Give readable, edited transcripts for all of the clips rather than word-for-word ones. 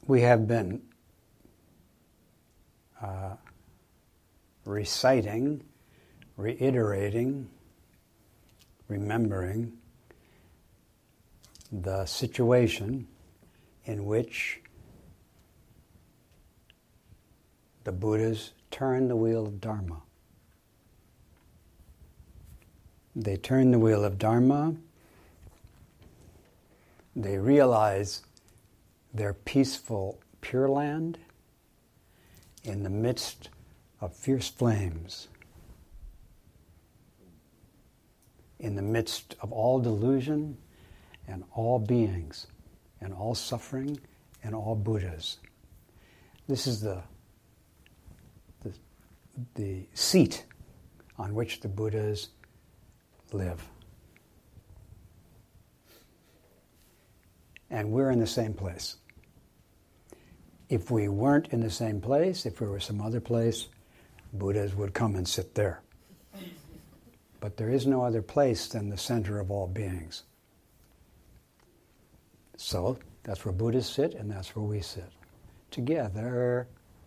We have been reciting, reiterating, remembering the situation in which the Buddhas turn the wheel of Dharma. They turn the wheel of Dharma. They realize their peaceful Pure Land in the midst of fierce flames, in the midst of all delusion and all beings and all suffering and all Buddhas. This is the seat on which the Buddhas live. And we're in the same place. If we weren't in the same place, if we were some other place, Buddhas would come and sit there. But there is no other place than the center of all beings. So that's where Buddhas sit, and that's where we sit. Together.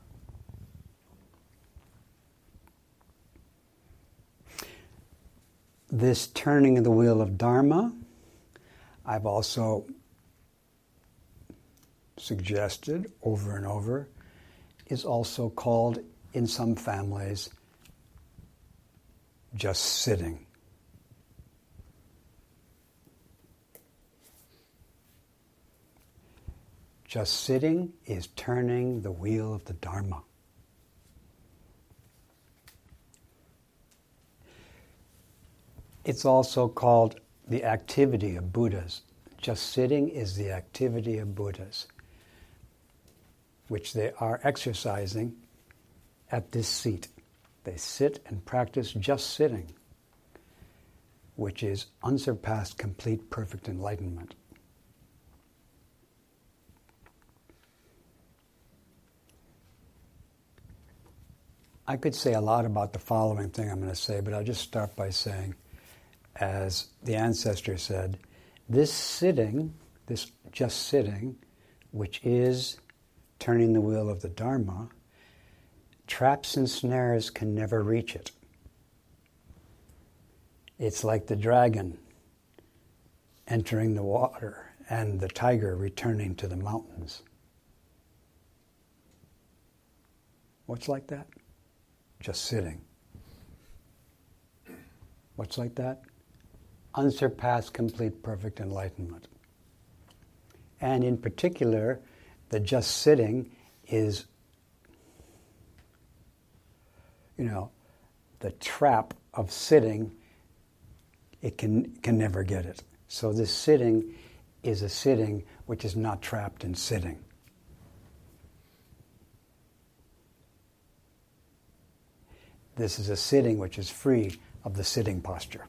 This turning of the wheel of Dharma, I've also suggested over and over, is also called in some families just sitting. Just sitting is turning the wheel of the Dharma. It's also called the activity of Buddhas. Just sitting is the activity of Buddhas, which they are exercising at this seat. They sit and practice just sitting, which is unsurpassed, complete, perfect enlightenment. I could say a lot about the following thing I'm going to say, but I'll just start by saying, as the ancestor said, this sitting, this just sitting, which is turning the wheel of the Dharma, traps and snares can never reach it. It's like the dragon entering the water and the tiger returning to the mountains. What's like that? Just sitting. What's like that? Unsurpassed, complete, perfect enlightenment. And in particular, the just sitting is, the trap of sitting, it can never get it. So this sitting is a sitting which is not trapped in sitting. This is a sitting which is free of the sitting posture.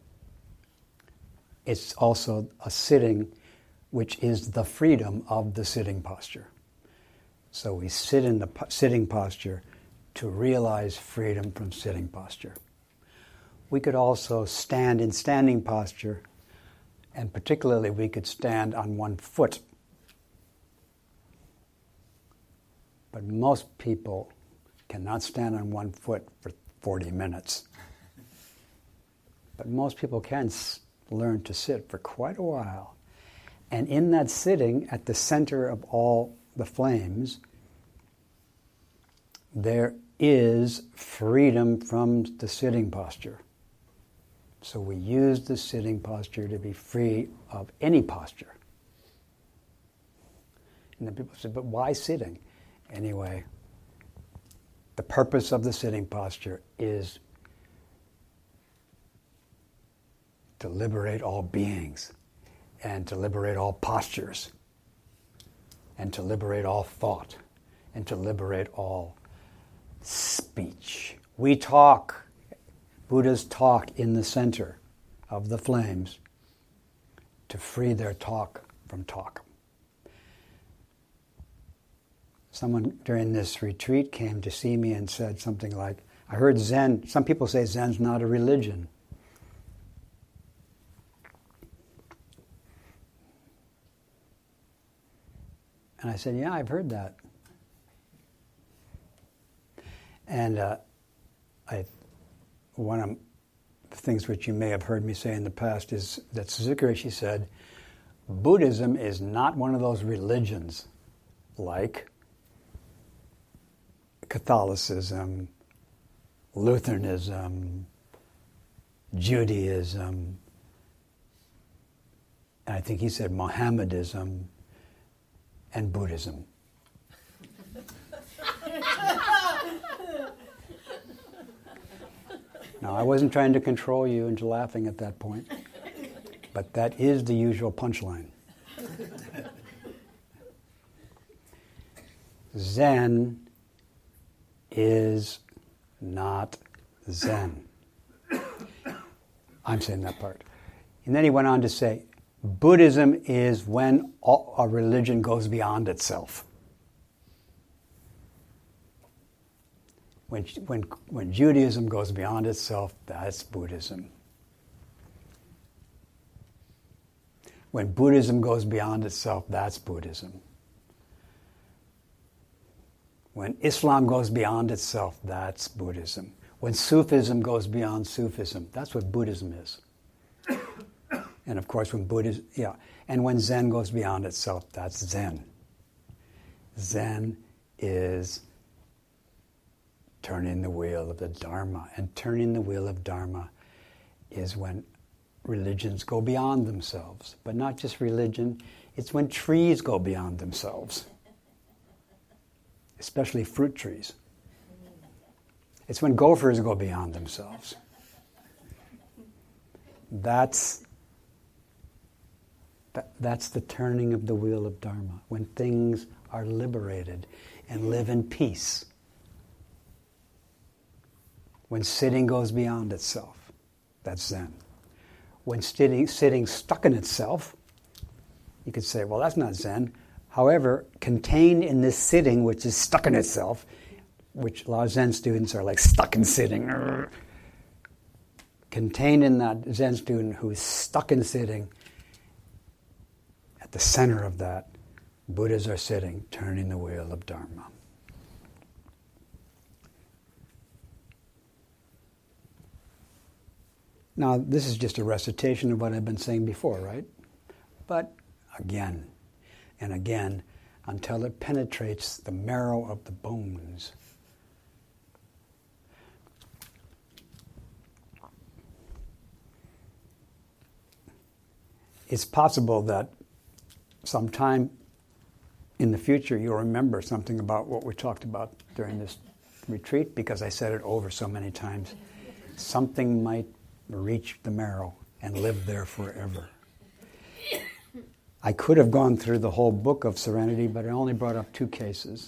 It's also a sitting which is the freedom of the sitting posture. So we sit in the sitting posture to realize freedom from sitting posture. We could also stand in standing posture, and particularly we could stand on one foot. But most people cannot stand on one foot for 40 minutes. But most people can learn to sit for quite a while. And in that sitting, at the center of all the flames, there is freedom from the sitting posture. So we use the sitting posture to be free of any posture. And then people say, but why sitting? Anyway, the purpose of the sitting posture is to liberate all beings and to liberate all postures and to liberate all thought and to liberate all speech. We talk. Buddhas talk in the center of the flames to free their talk from talk. Someone during this retreat came to see me and said something like, I heard Zen, some people say Zen's not a religion. And I said, yeah, I've heard that. And one of the things which you may have heard me say in the past is that Suzuki Roshi said, Buddhism is not one of those religions like Catholicism, Lutheranism, Judaism, and I think he said Mohammedism and Buddhism. Now, I wasn't trying to control you into laughing at that point, but that is the usual punchline. Zen is not Zen. I'm saying that part. And then he went on to say, Buddhism is when a religion goes beyond itself. When Judaism goes beyond itself, that's Buddhism. When Buddhism goes beyond itself, that's Buddhism. When Islam goes beyond itself, that's Buddhism. When Sufism goes beyond Sufism, that's what Buddhism is. And of course, when when Zen goes beyond itself, that's Zen. Zen is turning the wheel of the Dharma. And turning the wheel of Dharma is when religions go beyond themselves. But not just religion, it's when trees go beyond themselves. Especially fruit trees. It's when gophers go beyond themselves. That's the turning of the wheel of Dharma, when things are liberated and live in peace. When sitting goes beyond itself, that's Zen. When sitting stuck in itself, you could say, well, that's not Zen. However, contained in this sitting, which is stuck in itself, which a lot of Zen students are like stuck in sitting. Contained in that Zen student who is stuck in sitting, at the center of that, Buddhas are sitting, turning the wheel of Dharma. Now, this is just a recitation of what I've been saying before, right? But again and again, until it penetrates the marrow of the bones. It's possible that sometime in the future you'll remember something about what we talked about during this retreat, because I said it over so many times. Something might reach the marrow and live there forever. I could have gone through the whole book of Serenity, but I only brought up 2 cases.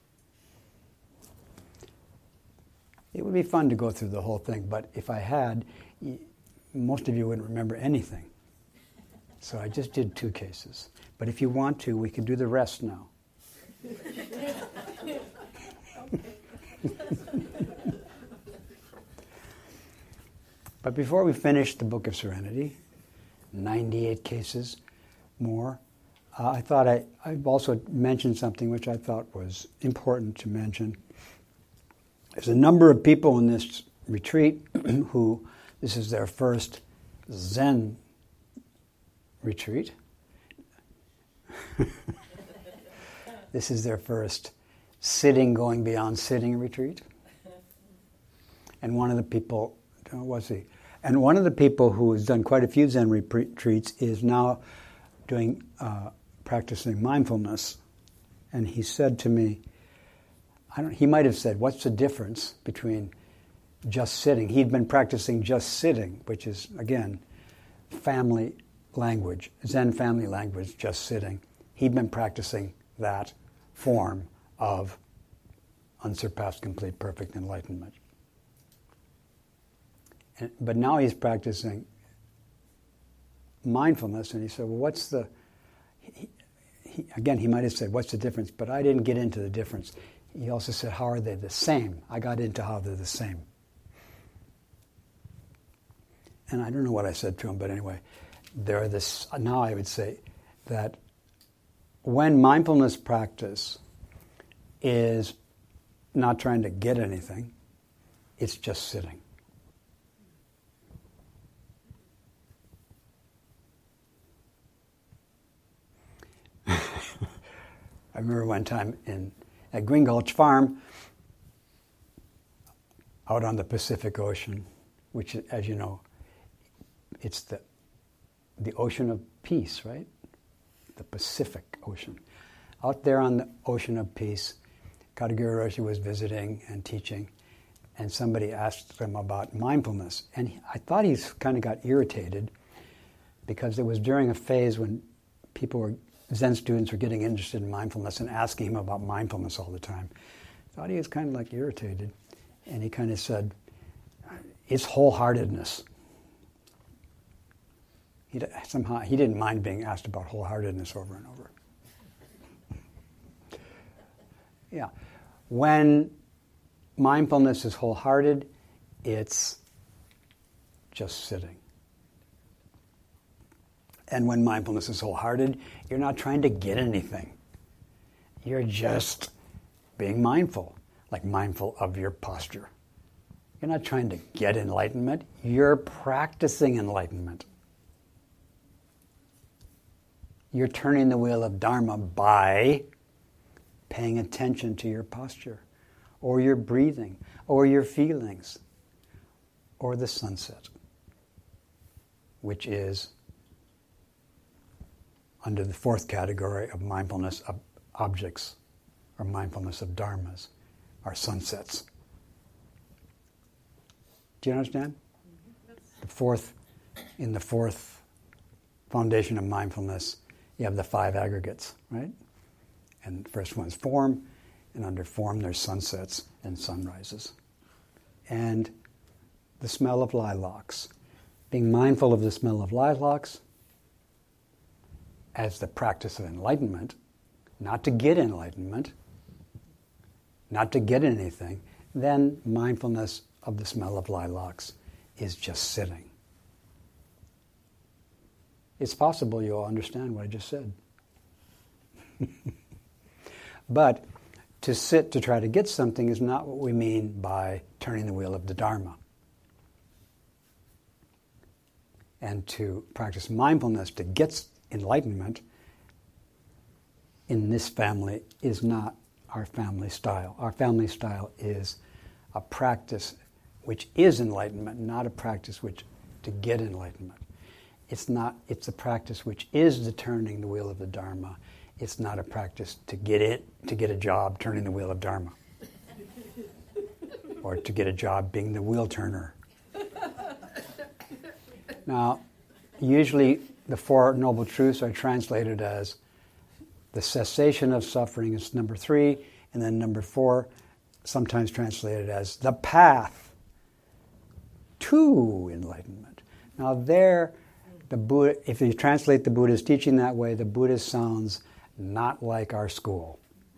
It would be fun to go through the whole thing, but if I had, most of you wouldn't remember anything. So I just did 2 cases. But if you want to, we can do the rest now. But before we finish the Book of Serenity, 98 cases more, I thought I've also mentioned something which I thought was important to mention. There's a number of people in this retreat who this is their first Zen retreat. This is their first sitting going beyond sitting retreat. And one of the people, And one of the people who has done quite a few Zen retreats is now doing practicing mindfulness. And he said to me, he might have said, what's the difference between just sitting? He'd been practicing just sitting, which is, again, family language, Zen family language, just sitting. He'd been practicing that form of unsurpassed, complete, perfect enlightenment. But now he's practicing mindfulness, and he said, well, what's the... Again, he might have said, what's the difference? But I didn't get into the difference. He also said, how are they the same? I got into how they're the same. And I don't know what I said to him, but anyway, now I would say that when mindfulness practice is not trying to get anything, it's just sitting. I remember one time at Green Gulch Farm, out on the Pacific Ocean, which, as you know, it's the ocean of peace, right? The Pacific Ocean. Out there on the ocean of peace, Katagiri Roshi was visiting and teaching, and somebody asked him about mindfulness. And I thought he kind of got irritated because it was during a phase when Zen students were getting interested in mindfulness and asking him about mindfulness all the time. I thought he was kind of like irritated. And he kind of said, it's wholeheartedness. Somehow he didn't mind being asked about wholeheartedness over and over. Yeah. When mindfulness is wholehearted, it's just sitting. And when mindfulness is wholehearted, you're not trying to get anything. You're just being mindful, like mindful of your posture. You're not trying to get enlightenment. You're practicing enlightenment. You're turning the wheel of Dharma by paying attention to your posture, or your breathing, or your feelings, or the sunset, which is under the fourth category of mindfulness of objects, or mindfulness of dharmas, are sunsets. Do you understand? In the fourth foundation of mindfulness, you have the five aggregates, right? And the first one is form, and under form there's sunsets and sunrises. And the smell of lilacs. Being mindful of the smell of lilacs as the practice of enlightenment, not to get enlightenment, not to get anything, then mindfulness of the smell of lilacs is just sitting. It's possible you'll understand what I just said. But to sit to try to get something is not what we mean by turning the wheel of the Dharma. And to practice mindfulness to get enlightenment in this family is not our family style. Our family style is a practice which is enlightenment, not a practice which to get enlightenment. It's a practice which is the turning the wheel of the Dharma. It's not a practice to get a job turning the wheel of Dharma. Or to get a job being the wheel turner. Now, usually the Four Noble Truths are translated as the cessation of suffering is number 3, and then number 4, sometimes translated as the path to enlightenment. Now there, the Buddha, if you translate the Buddha's teaching that way, the Buddha sounds not like our school.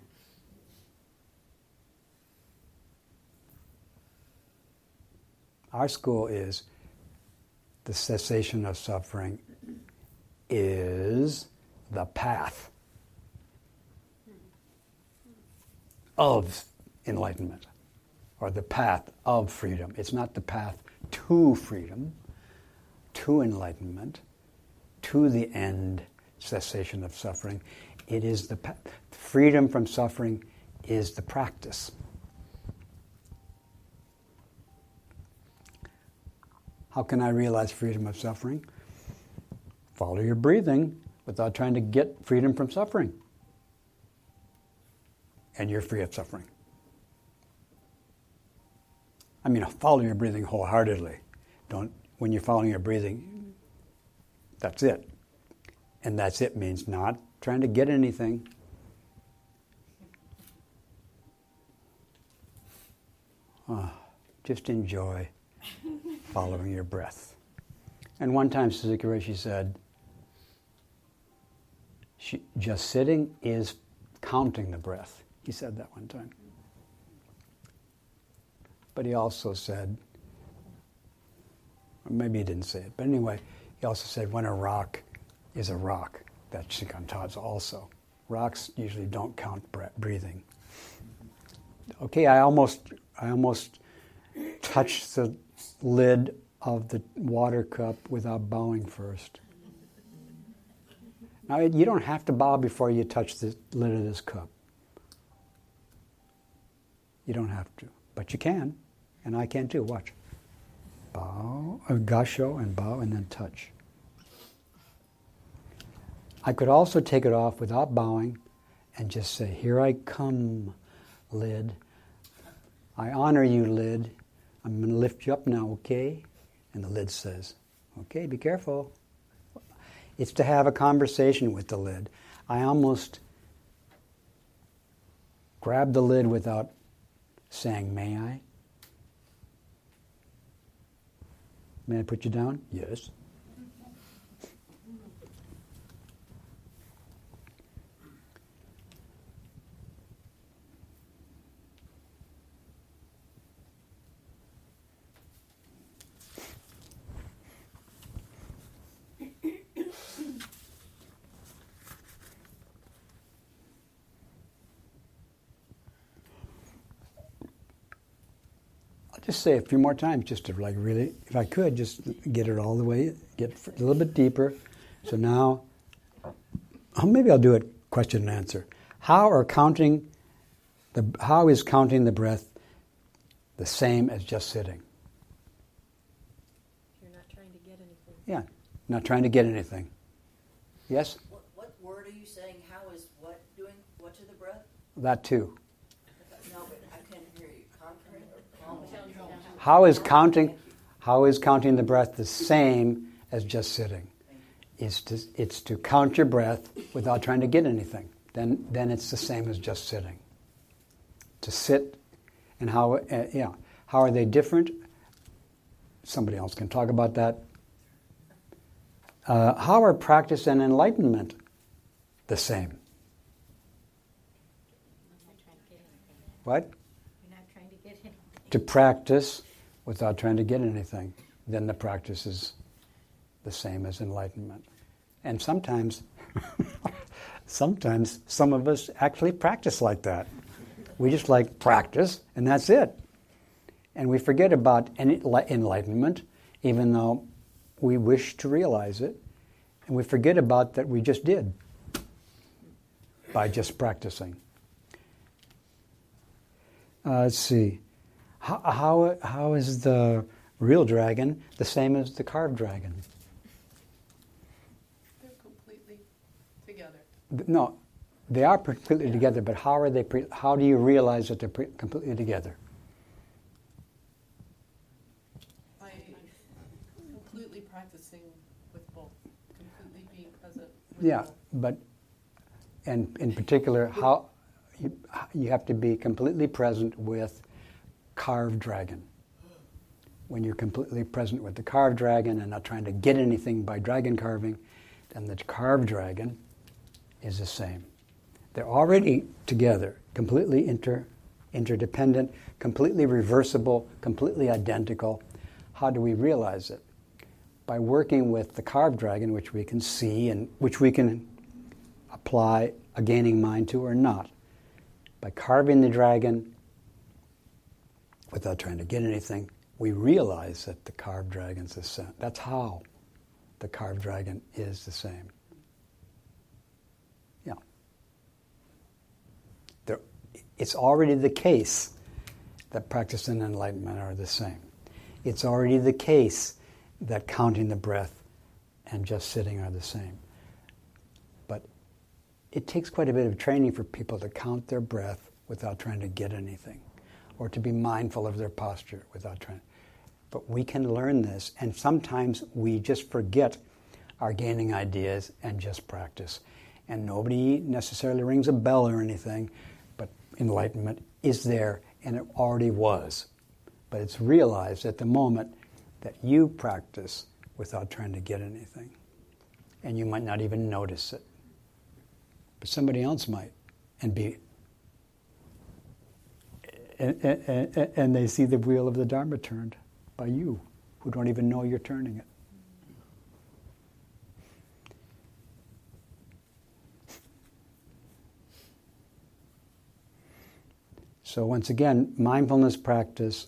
Our school is the cessation of suffering is the path of enlightenment, or the path of freedom. It's not the path to freedom, to enlightenment, to the end, cessation of suffering. It is the path. Freedom from suffering is the practice. How can I realize freedom of suffering? Follow your breathing without trying to get freedom from suffering. And you're free of suffering. I mean, follow your breathing wholeheartedly. When you're following your breathing, that's it. And that's it means not trying to get anything. Just enjoy following your breath. And one time Suzuki Roshi said, just sitting is counting the breath. He said that one time. But he also said, or maybe he didn't say it, but anyway, he also said when a rock is a rock, that's Shikantaza also. Rocks usually don't count breathing. Okay, I almost touched the lid of the water cup without bowing first. Now, you don't have to bow before you touch the lid of this cup. You don't have to, but you can, and I can too. Watch. Bow, gasho, and bow, and then touch. I could also take it off without bowing and just say, "Here I come, lid. I honor you, lid. I'm going to lift you up now, okay?" And the lid says, "Okay, be careful." It's to have a conversation with the lid. I almost grabbed the lid without saying, "May I? May I put you down?" "Yes." Just say a few more times, just to really, if I could, just get it all the way, get a little bit deeper. So now, maybe I'll do it question and answer. How is counting the breath the same as just sitting? You're not trying to get anything. Yeah, not trying to get anything. Yes? What word are you saying? How is what doing what to the breath? That too. No, but I can't hear you. Conquering or calming? How is counting the breath the same as just sitting? It's to count your breath without trying to get anything. Then it's the same as just sitting. To sit, and how are they different? Somebody else can talk about that. How are practice and enlightenment the same? What? You're not trying to get anything. To practice without trying to get anything, then the practice is the same as enlightenment. And sometimes some of us actually practice like that. We just like practice, and that's it. And we forget about enlightenment, even though we wish to realize it. And we forget about that we just did by just practicing. Let's see. How is the real dragon the same as the carved dragon? They're completely together. No, they are completely together, but how are they? How do you realize that they're completely together? By completely practicing with both, completely being present with both. But and in particular, how you have to be completely present with carved dragon. When you're completely present with the carved dragon and not trying to get anything by dragon carving, then the carved dragon is the same. They're already together, completely interdependent, completely reversible, completely identical. How do we realize it? By working with the carved dragon, which we can see and which we can apply a gaining mind to or not. By carving the dragon without trying to get anything, we realize that the carved dragon's the same. That's how the carved dragon is the same. Yeah. It's already the case that practice and enlightenment are the same. It's already the case that counting the breath and just sitting are the same. But it takes quite a bit of training for people to count their breath without trying to get anything, or to be mindful of their posture without trying. But we can learn this, and sometimes we just forget our gaining ideas and just practice. And nobody necessarily rings a bell or anything, but enlightenment is there, and it already was. But it's realized at the moment that you practice without trying to get anything. And you might not even notice it. But somebody else might, and be... And they see the wheel of the Dharma turned by you, who don't even know you're turning it. So once again, mindfulness practice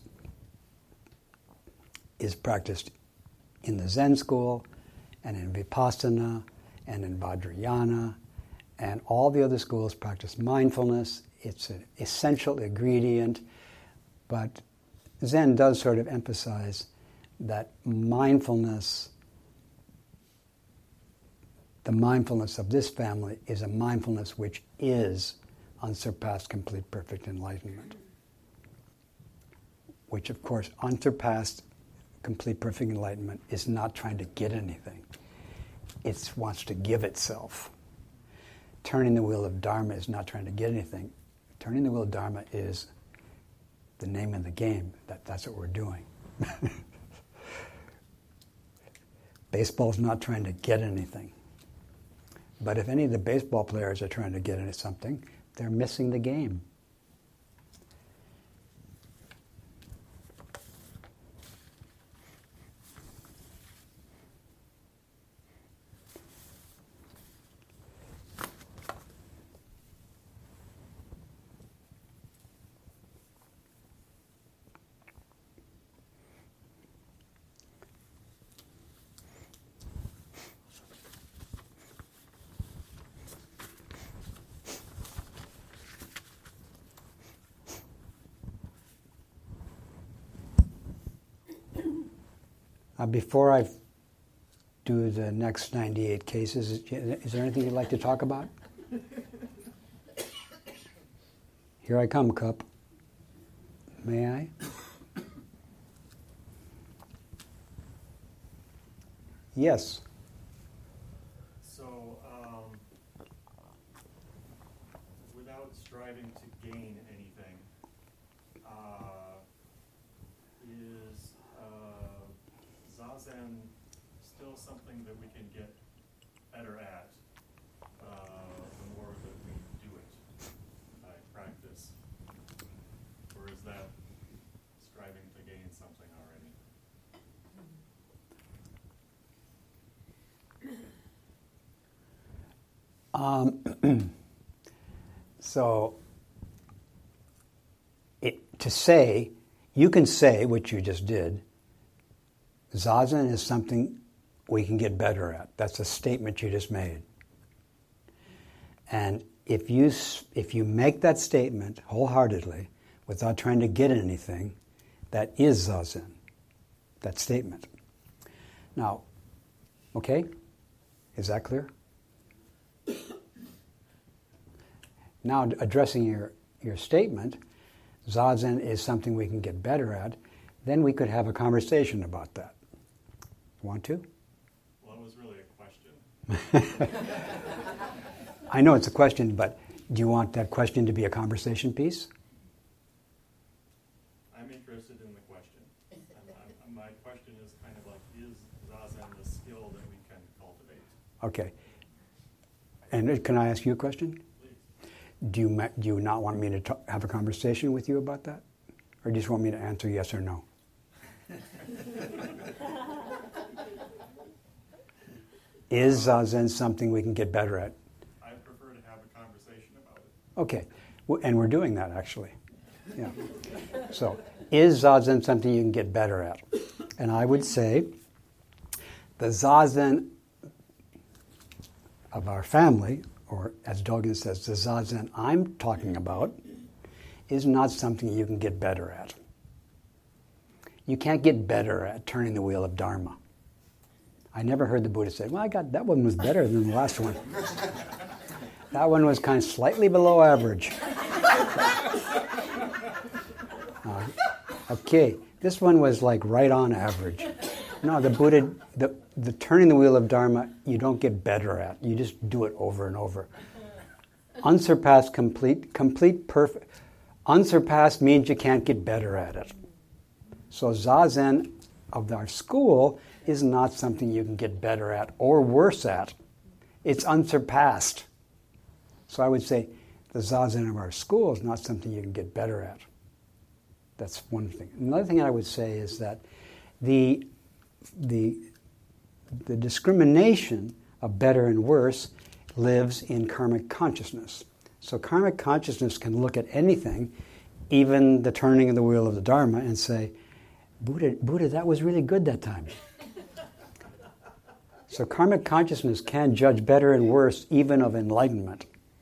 is practiced in the Zen school and in Vipassana and in Vajrayana, and all the other schools practice mindfulness. It's an essential ingredient, but Zen does sort of emphasize that mindfulness, the mindfulness of this family, is a mindfulness which is unsurpassed, complete, perfect enlightenment. Which, of course, unsurpassed, complete, perfect enlightenment is not trying to get anything. It wants to give itself. Turning the wheel of Dharma is not trying to get anything. Turning the wheel of Dharma is the name of the game. That's what we're doing. Baseball's not trying to get anything. But if any of the baseball players are trying to get into something, they're missing the game. Before I do the next 98 cases, is there anything you'd like to talk about? Here I come, Cup. May I? Yes. So, without striving to gain anything, is Zazen still something that we can get better at the more that we do it by practice? Or is that striving to gain something already? So, to say, you can say, which you just did, Zazen is something we can get better at. That's a statement you just made. And if you make that statement wholeheartedly, without trying to get anything, that is Zazen, that statement. Now, okay? Is that clear? Now, addressing your statement, Zazen is something we can get better at, then we could have a conversation about that. Want to? Well, it was really a question. I know it's a question, but do you want that question to be a conversation piece? I'm interested in the question. My question is kind of like, is Zazen the skill that we can cultivate? Okay. And can I ask you a question? Do you not want me to have a conversation with you about that? Or do you just want me to answer yes or no? Is Zazen something we can get better at? I prefer to have a conversation about it. Okay. And we're doing that, actually. Yeah. So, is Zazen something you can get better at? And I would say the Zazen of our family, or as Dogen says, the Zazen I'm talking about, is not something you can get better at. You can't get better at turning the wheel of Dharma. I never heard the Buddha say, well, that one was better than the last one. That one was kind of slightly below average. Okay, this one was like right on average. No, the Buddha, the turning the wheel of Dharma, you don't get better at. You just do it over and over. Unsurpassed, complete, perfect. Unsurpassed means you can't get better at it. So Zazen of our school is not something you can get better at or worse at. It's unsurpassed. So I would say the Zazen of our school is not something you can get better at. That's one thing. Another thing I would say is that the discrimination of better and worse lives in karmic consciousness. So karmic consciousness can look at anything even the turning of the wheel of the Dharma and say, Buddha, that was really good that time. So karmic consciousness can judge better and worse even of enlightenment.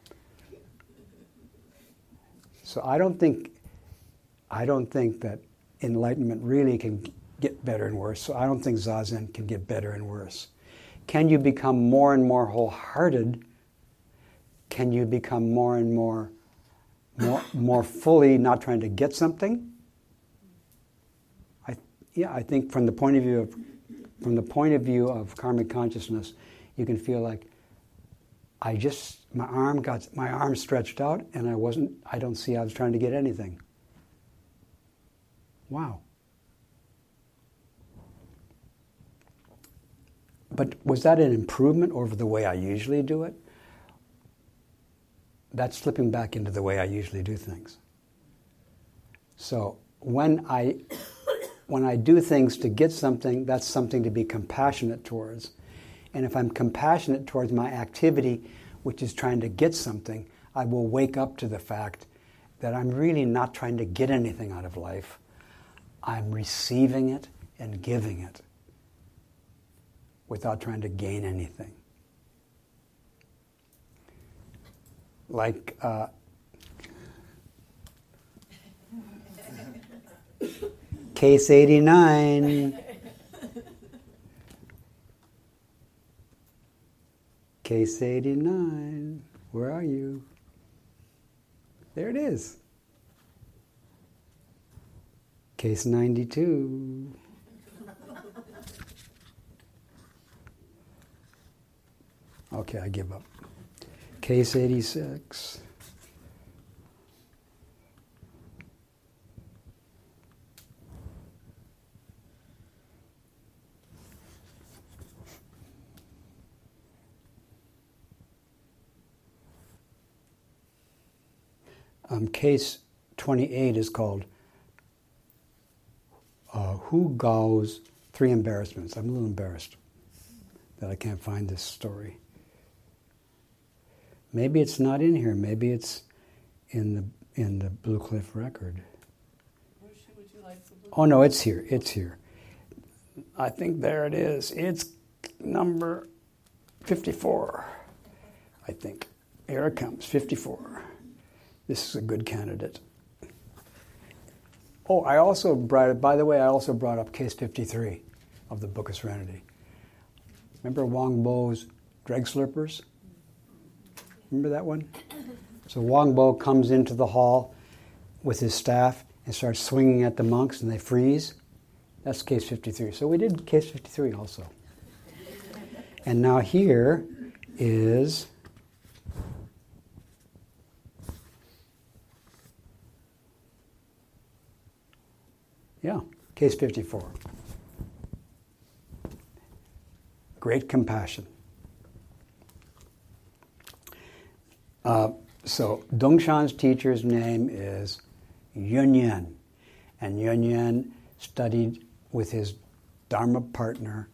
So I don't think that enlightenment really can get better and worse. So I don't think Zazen can get better and worse. Can you become more and more wholehearted? Can you become more and more fully not trying to get something? I think from the point of view of karmic consciousness, you can feel like my arm stretched out and I was trying to get anything. Wow. But was that an improvement over the way I usually do it? That's slipping back into the way I usually do things. So when I do things to get something, that's something to be compassionate towards. And if I'm compassionate towards my activity, which is trying to get something, I will wake up to the fact that I'm really not trying to get anything out of life. I'm receiving it and giving it without trying to gain anything. Like Case 89. Case 89. Where are you? There it is. Case 92. Okay, I give up. Case 86. Case 28 is called Hu Gao's Three Embarrassments. I'm a little embarrassed that I can't find this story. Maybe it's not in here. Maybe it's in the Blue Cliff record. Would you like the Blue Oh no, it's here. It's here. I think there it is. It's number 54. I think. Here it comes, 54. This is a good candidate. Oh, I also brought up case 53 of the Book of Serenity. Remember Wang Bo's dreg slurpers? Remember that one? So Wang Bo comes into the hall with his staff and starts swinging at the monks and they freeze. That's case 53. So we did case 53 also. And now here is case 54. Great compassion. So Dongshan's teacher's name is Yun Yan. And Yun Yan studied with his Dharma partner,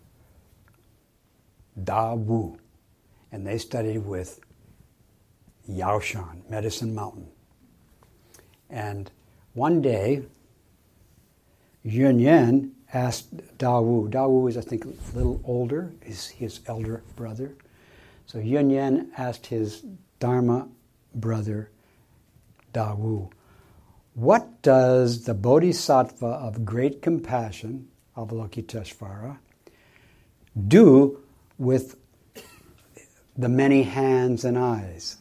Da Wu. And they studied with Yaoshan, Medicine Mountain. And one day, Yun Yan asked Da Wu. Da Wu is, I think, a little older, is his elder brother. So Yun Yan asked his Dharma brother, Da Wu, what does the Bodhisattva of great compassion, Avalokiteshvara, do with the many hands and eyes?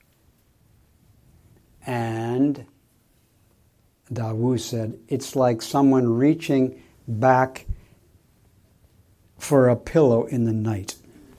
And Da Wu said, it's like someone reaching back for a pillow in the night.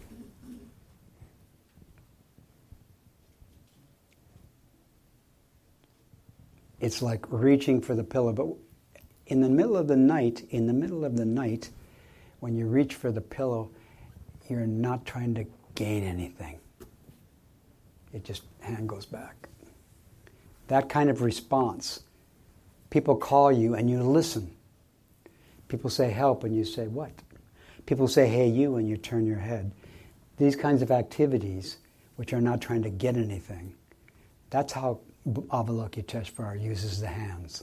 It's like reaching for the pillow, but in the middle of the night, when you reach for the pillow, you're not trying to gain anything. It just, hand goes back. That kind of response. People call you and you listen. People say help and you say what? People say hey you and you turn your head. These kinds of activities, which are not trying to get anything, that's how Avalokiteshvara uses the hands.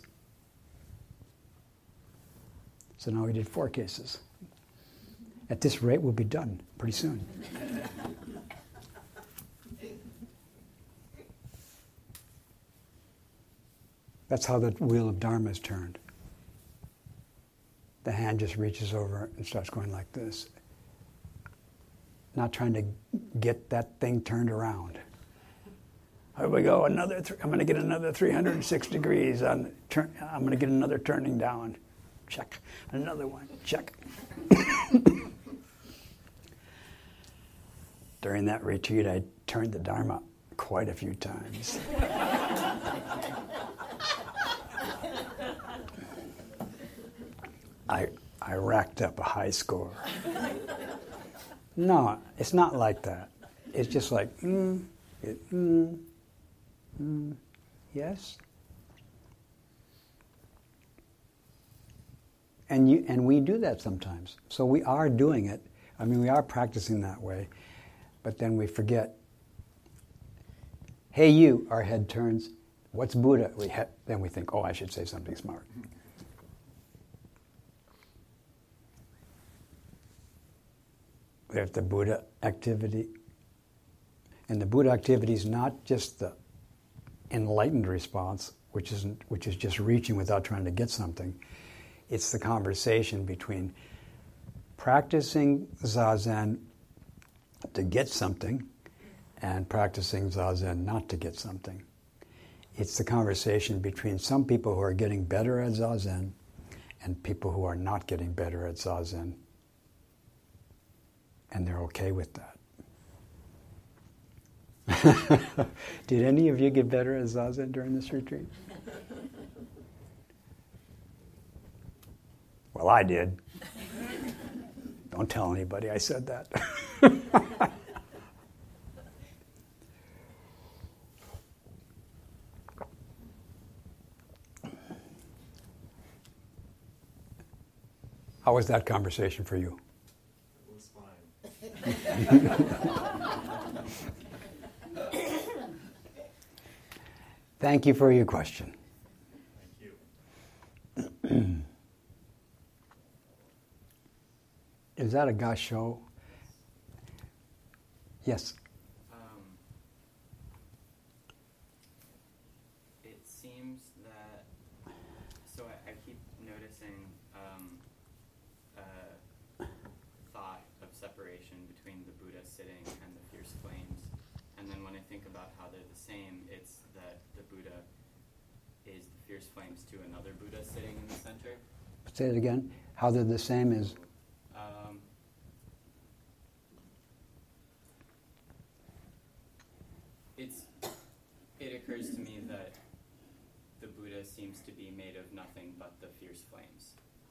So now we did 4 cases. At this rate, we'll be done pretty soon. That's how the wheel of Dharma is turned. The hand just reaches over and starts going like this. Not trying to get that thing turned around. Here we go, I'm going to get another 306 degrees. I'm going to get another turning down. Check. Another one. Check. During that retreat, I turned the Dharma quite a few times. I racked up a high score. No, it's not like that. It's just like, yes. And we do that sometimes. So we are doing it. I mean, we are practicing that way. But then we forget. Hey, you, our head turns. What's Buddha? Then we think, oh, I should say something smart. We have the Buddha activity. And the Buddha activity is not just the enlightened response, which is just reaching without trying to get something. It's the conversation between practicing Zazen to get something and practicing Zazen not to get something. It's the conversation between some people who are getting better at Zazen and people who are not getting better at Zazen. And they're okay with that. Did any of you get better at Zazen during this retreat? Well, I did. Don't tell anybody I said that. How was that conversation for you? It was fine. Thank you for your question. Thank you. Is that a gasho? Yes. It seems that, so I keep noticing a thought of separation between the Buddha sitting and the fierce flames. And then when I think about how they're the same, it's that the Buddha is the fierce flames to another Buddha sitting in the center. Say it again. How they're the same is... It occurs to me that the Buddha seems to be made of nothing but the fierce flames.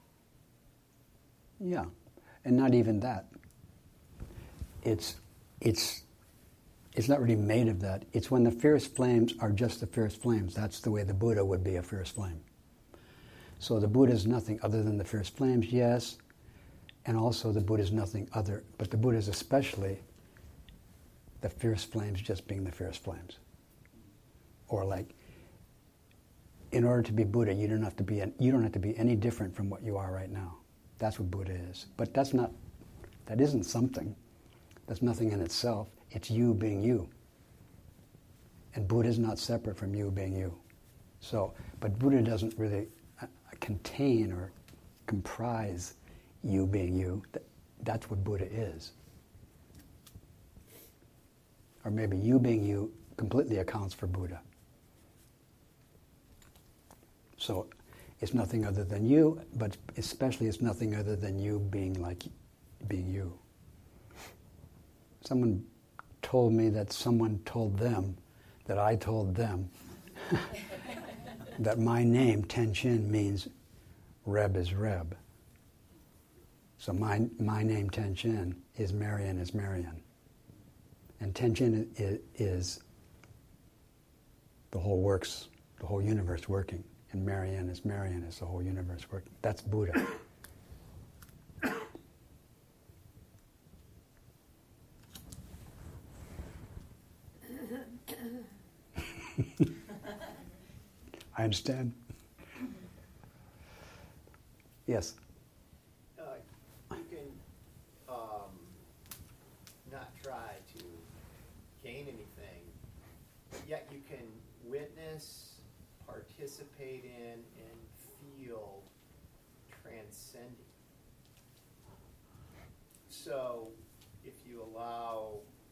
Yeah, and not even that. It's not really made of that. It's when the fierce flames are just the fierce flames. That's the way the Buddha would be a fierce flame. So the Buddha is nothing other than the fierce flames, yes, and also the Buddha is nothing other, but the Buddha is especially the fierce flames just being the fierce flames. Or like, in order to be Buddha, you don't have to be any different from what you are right now. That's what Buddha is. But that isn't something. That's nothing in itself. It's you being you. And Buddha is not separate from you being you. So, but Buddha doesn't really contain or comprise you being you. That's what Buddha is. Or maybe you being you completely accounts for Buddha. So it's nothing other than you, but especially it's nothing other than you being you. Someone told me that someone told them that I told them that my name, Tenshin, means Reb is Reb. So my name, Tenshin, is Marian is Marian. And Tenshin is the whole universe working. And Marian is the whole universe working. That's Buddha. understand. Yes. You can not try to gain anything, yet you can witness, participate in, and feel transcending. So, if you allow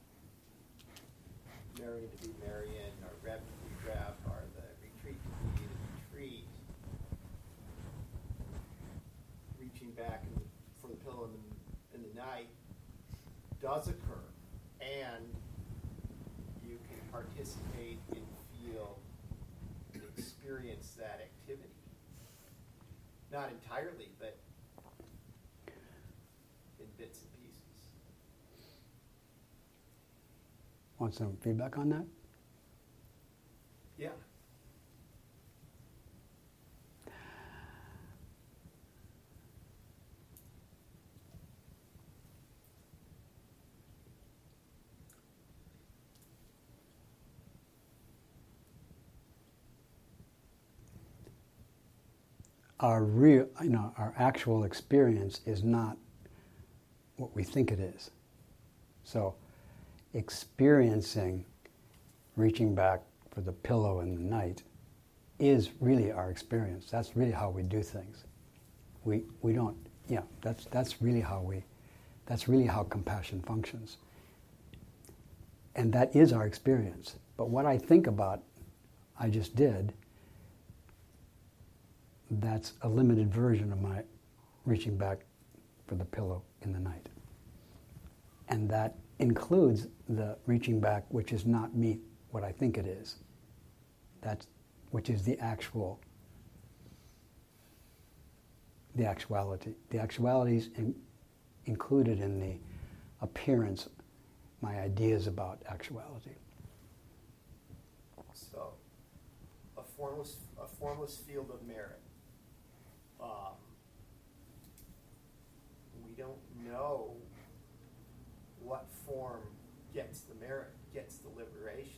Marion to be Marion, or Reb to be Reb, or the retreat to be the retreat, reaching back for the pillow in the night does occur, and you can participate and feel and experience that activity. Not entirely, but in bits and pieces. Want some feedback on that? Yeah. Our actual experience is not what we think it is. So, experiencing reaching back for the pillow in the night is really our experience. That's really how we do things. We don't. Yeah, that's really how compassion functions. And that is our experience. But what I think about, I just did. That's a limited version of my reaching back for the pillow in the night. And that includes the reaching back, which is not me, what I think it is. Which is the actuality. The actuality is included in the appearance, my ideas about actuality. So, a formless field of merit. We don't know what form gets the merit, gets the liberation.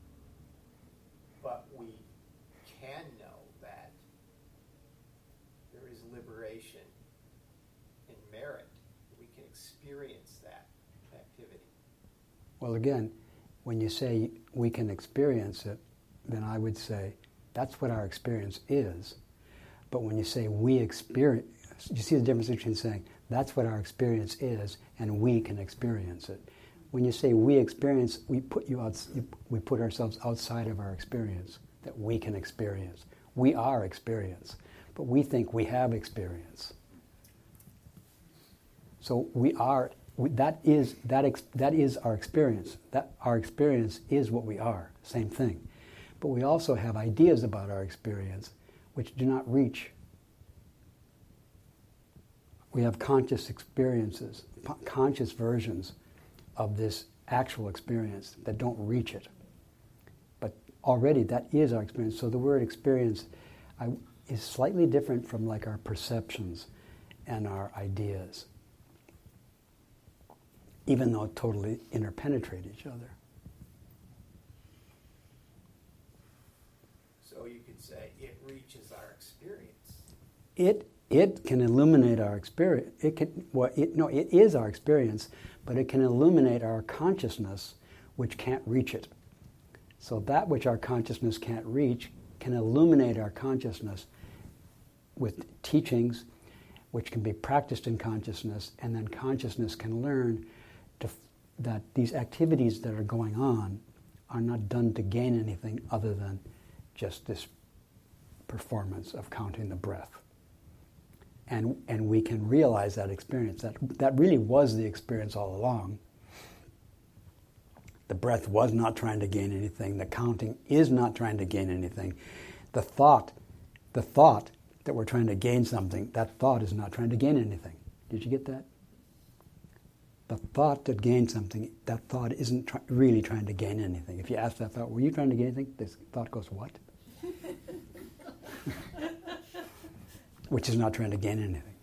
But we can know that there is liberation in merit. We can experience that activity. Well, again, when you say we can experience it, then I would say that's what our experience is. But when you say we experience, you see the difference between saying that's what our experience is and we can experience it. When you say we experience, we put ourselves outside of our experience that we can experience. We are experience, but we think we have experience. So that is our experience. That our experience is what we are. Same thing. But we also have ideas about our experience which do not reach. We have conscious experiences, conscious versions of this actual experience that don't reach it. But already that is our experience. So the word experience is slightly different from like our perceptions and our ideas, even though totally interpenetrate each other. So you could say it reaches our experience. It can illuminate our experience. It is our experience, but it can illuminate our consciousness, which can't reach it. So that which our consciousness can't reach can illuminate our consciousness with teachings, which can be practiced in consciousness, and then consciousness can learn that these activities that are going on are not done to gain anything other than just this performance of counting the breath. And we can realize that experience. That really was the experience all along. The breath was not trying to gain anything. The counting is not trying to gain anything. The thought that we're trying to gain something, that thought is not trying to gain anything. Did you get that? The thought that gains something, that thought isn't really trying to gain anything. If you ask that thought, were you trying to gain anything? This thought goes, what? Which is not trying to gain anything.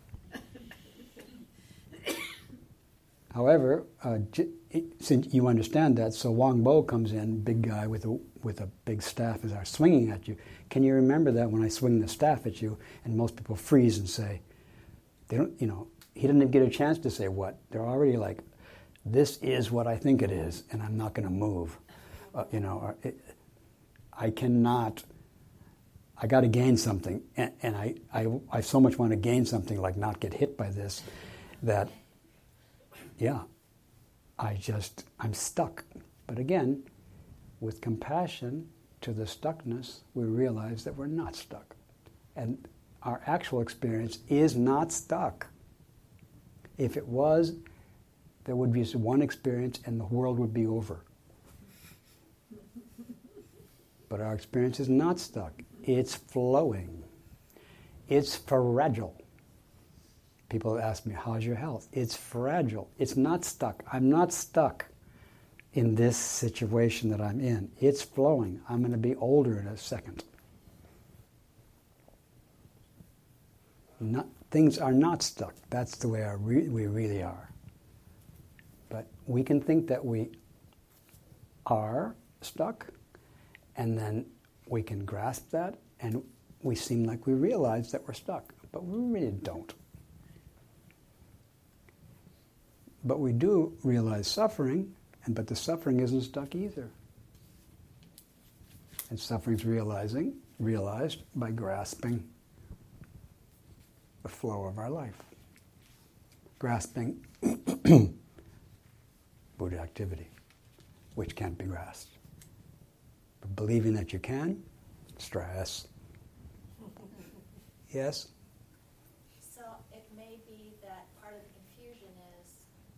However, since you understand that, so Wang Bo comes in, big guy with with a big staff as I'm swinging at you. Can you remember that when I swing the staff at you? And most people freeze and say, they don't, he didn't even get a chance to say what. They're already like, this is what I think it is, and I'm not going to move. I cannot. I got to gain something, and I so much want to gain something, like not get hit by this, that, yeah, I'm stuck. But again, with compassion to the stuckness, we realize that we're not stuck. And our actual experience is not stuck. If it was, there would be one experience and the world would be over. But our experience is not stuck. It's flowing. It's fragile. People ask me, how's your health? It's fragile. It's not stuck. I'm not stuck in this situation that I'm in. It's flowing. I'm going to be older in a second. Things are not stuck. That's the way we really are. But we can think that we are stuck, and then we can grasp that, and we seem like we realize that we're stuck, but we really don't. But we do realize suffering, but the suffering isn't stuck either. And suffering's realized by grasping the flow of our life. Grasping Buddha activity, which can't be grasped. But believing that you can, stress. Yes? So it may be that part of the confusion is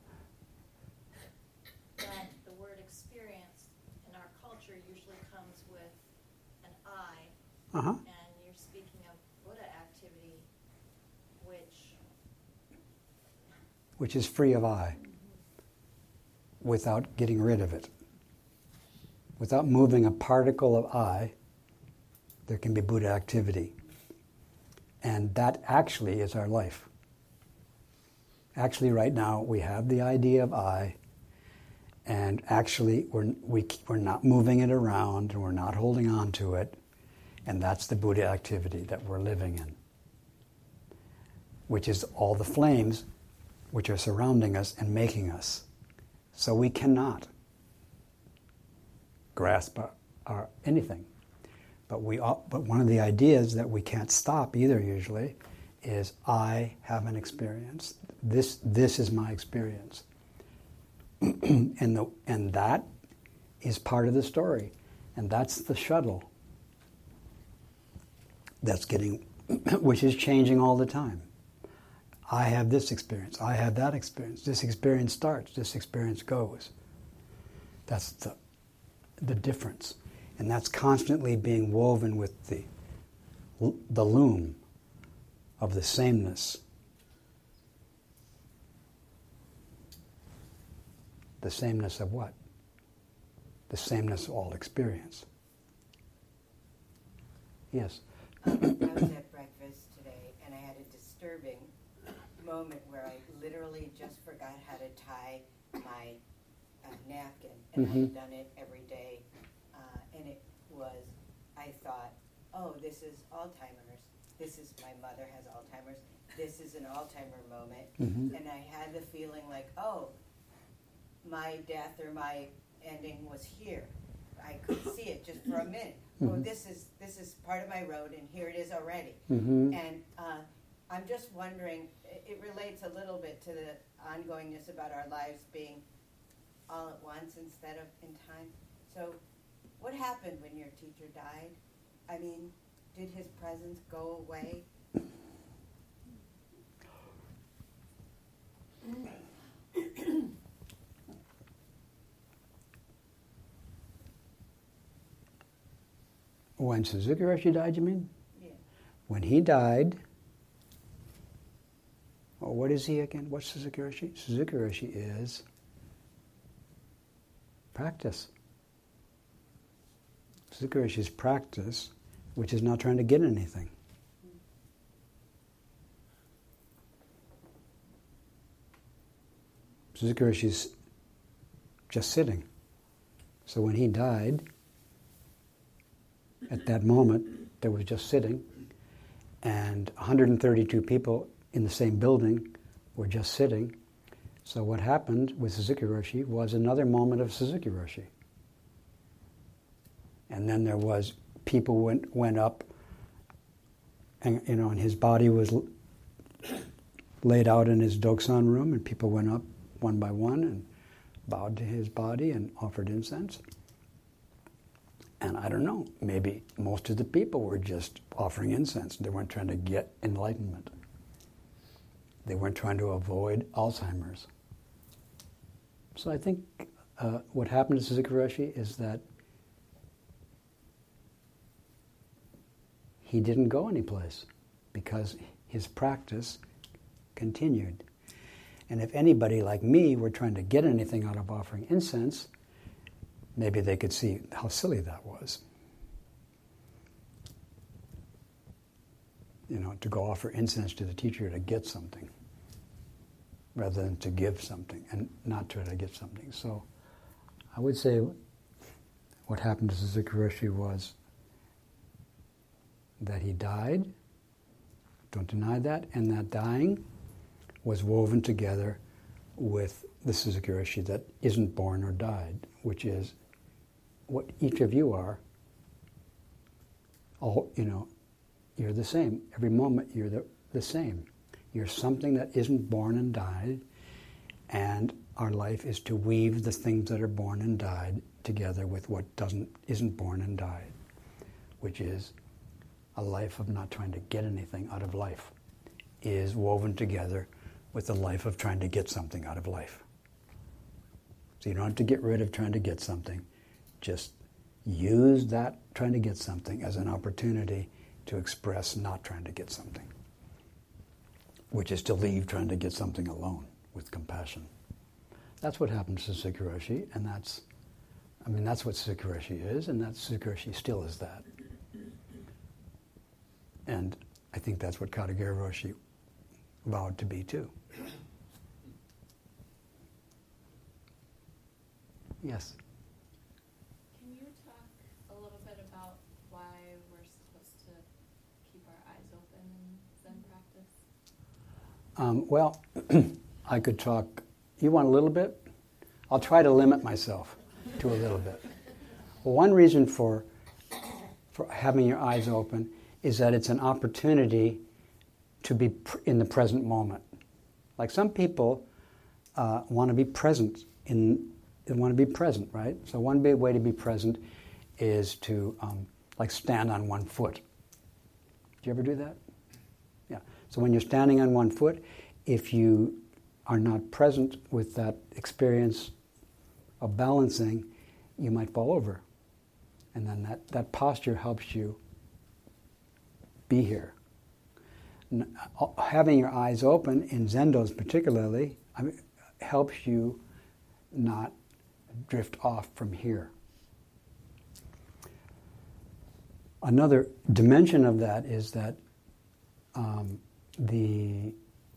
that the word experience in our culture usually comes with an I, Uh-huh. and you're speaking of Buddha activity, which is free of I, without getting rid of it. Without moving a particle of I, there can be Buddha activity. And that actually is our life. Actually, right now, we have the idea of I, and actually, we're not moving it around, and we're not holding on to it, and that's the Buddha activity that we're living in, which is all the flames which are surrounding us and making us. So we cannot grasp our anything. But one of the ideas that we can't stop either usually is I have an experience. This is my experience. and that is part of the story. And that's the shuttle that's which is changing all the time. I have this experience. I have that experience. This experience starts. This experience goes. That's the difference. And that's constantly being woven with the loom of the sameness. The sameness of what? The sameness of all experience. Yes? I was at breakfast today, and I had a disturbing moment where I literally just forgot how to tie my napkin, and I had done it every day, and it was, I thought, oh, this is Alzheimer's. This is, my mother has Alzheimer's. This is an Alzheimer moment. And I had the feeling like, oh, my death or my ending was here. I could see it just for a minute. Oh, this is part of my road, and here it is already. And I'm just wondering, it relates a little bit to the ongoingness about our lives being all at once instead of in time. So what happened when your teacher died? I mean, did his presence go away? When Suzuki Roshi died, you mean? Yeah. When he died, what is he again? What's Suzuki Roshi? Suzuki Roshi is practice. Suzuki Roshi is practice, which is not trying to get anything. Suzuki Roshi is just sitting. So when he died, at that moment that was just sitting, and 132 people in the same building were just sitting. So what happened with Suzuki Roshi was another moment of Suzuki Roshi. And then there was, people went up, and and his body was laid out in his Dokusan room, and people went up one by one and bowed to his body and offered incense. And I don't know, maybe most of the people were just offering incense. They weren't trying to get enlightenment. They weren't trying to avoid Alzheimer's. So I think what happened to Suzuki Roshi is that he didn't go anyplace because his practice continued. And if anybody like me were trying to get anything out of offering incense, maybe they could see how silly that was. To go offer incense to the teacher to get something, rather than to give something, and not try to get something. So I would say what happened to Suzuki Roshi was that he died, don't deny that, and that dying was woven together with the Suzuki Roshi that isn't born or died, which is what each of you are. All, you're the same. Every moment you're the same. You're something that isn't born and died, and our life is to weave the things that are born and died together with what isn't born and died, which is a life of not trying to get anything out of life, is woven together with the life of trying to get something out of life. So you don't have to get rid of trying to get something. Just use that trying to get something as an opportunity to express not trying to get something, which is to leave trying to get something alone with compassion. That's what happened to Suzuki Roshi, and that's what Suzuki Roshi is, and that Suzuki Roshi still is that. And I think that's what Katagiri Roshi vowed to be too. Yes? Can you talk a little bit about why we're supposed to keep our eyes open in Zen practice? Well, I could talk. You want a little bit? I'll try to limit myself to a little bit. Well, one reason for having your eyes open is that it's an opportunity to be in the present moment. Like some people want to be present they want to be present, right? So one big way to be present is to stand on one foot. Do you ever do that? Yeah. So when you're standing on one foot, if you are not present with that experience of balancing, you might fall over. And then that posture helps you be here. Having your eyes open, in Zendos particularly, helps you not drift off from here. Another dimension of that is that the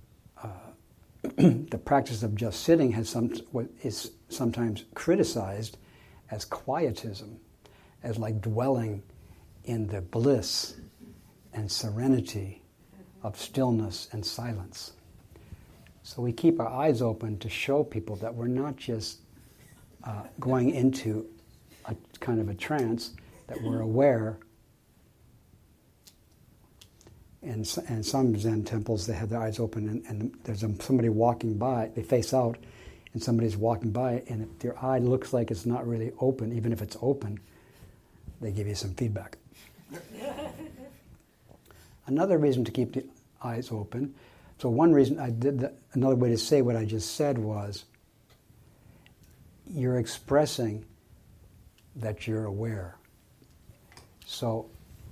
practice of just sitting is sometimes criticized as quietism, as like dwelling in the bliss and serenity of stillness and silence. So we keep our eyes open to show people that we're not just going into a kind of a trance, that we're aware. And some Zen temples, they have their eyes open and there's somebody walking by, they face out, and somebody's walking by, and if their eye looks like it's not really open, even if it's open, they give you some feedback. Another reason to keep the eyes open, so one reason I did that, another way to say what I just said was, you're expressing that you're aware. So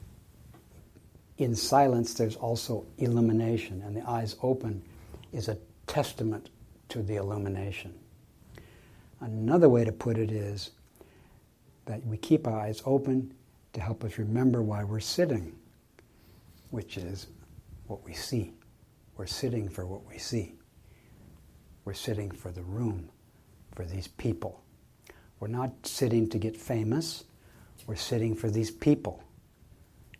in silence, there's also illumination, and the eyes open is a testament to the illumination. Another way to put it is that we keep our eyes open to help us remember why we're sitting, which is what we see. We're sitting for what we see. We're sitting for the room, for these people. We're not sitting to get famous. We're sitting for these people.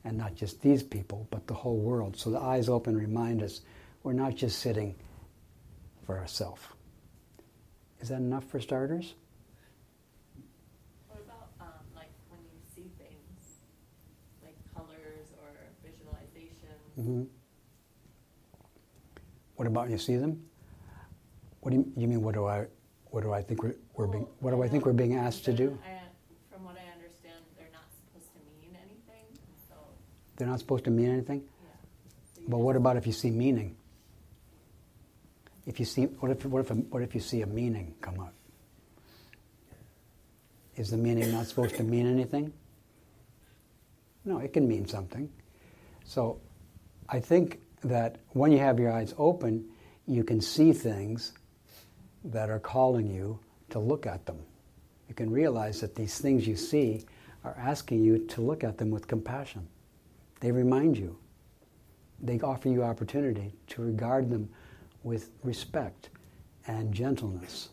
and not just these people, but the whole world. So the eyes open remind us we're not just sitting for ourselves. Is that enough for starters? What about like when you see things, like colors or visualization? Mm-hmm. What about when you see them? What do you mean? What do I think we're being? What do I think we're being asked to do? From what I understand, they're not supposed to mean anything. So They're not supposed to mean anything. yeah. So But what about if you see meaning? If you see, what if you see a meaning come up? Is the meaning not supposed to mean anything? No, it can mean something. So I think that when you have your eyes open, you can see things that are calling you to look at them. You can realize that these things you see are asking you to look at them with compassion. They remind you. They offer you opportunity to regard them with respect and gentleness.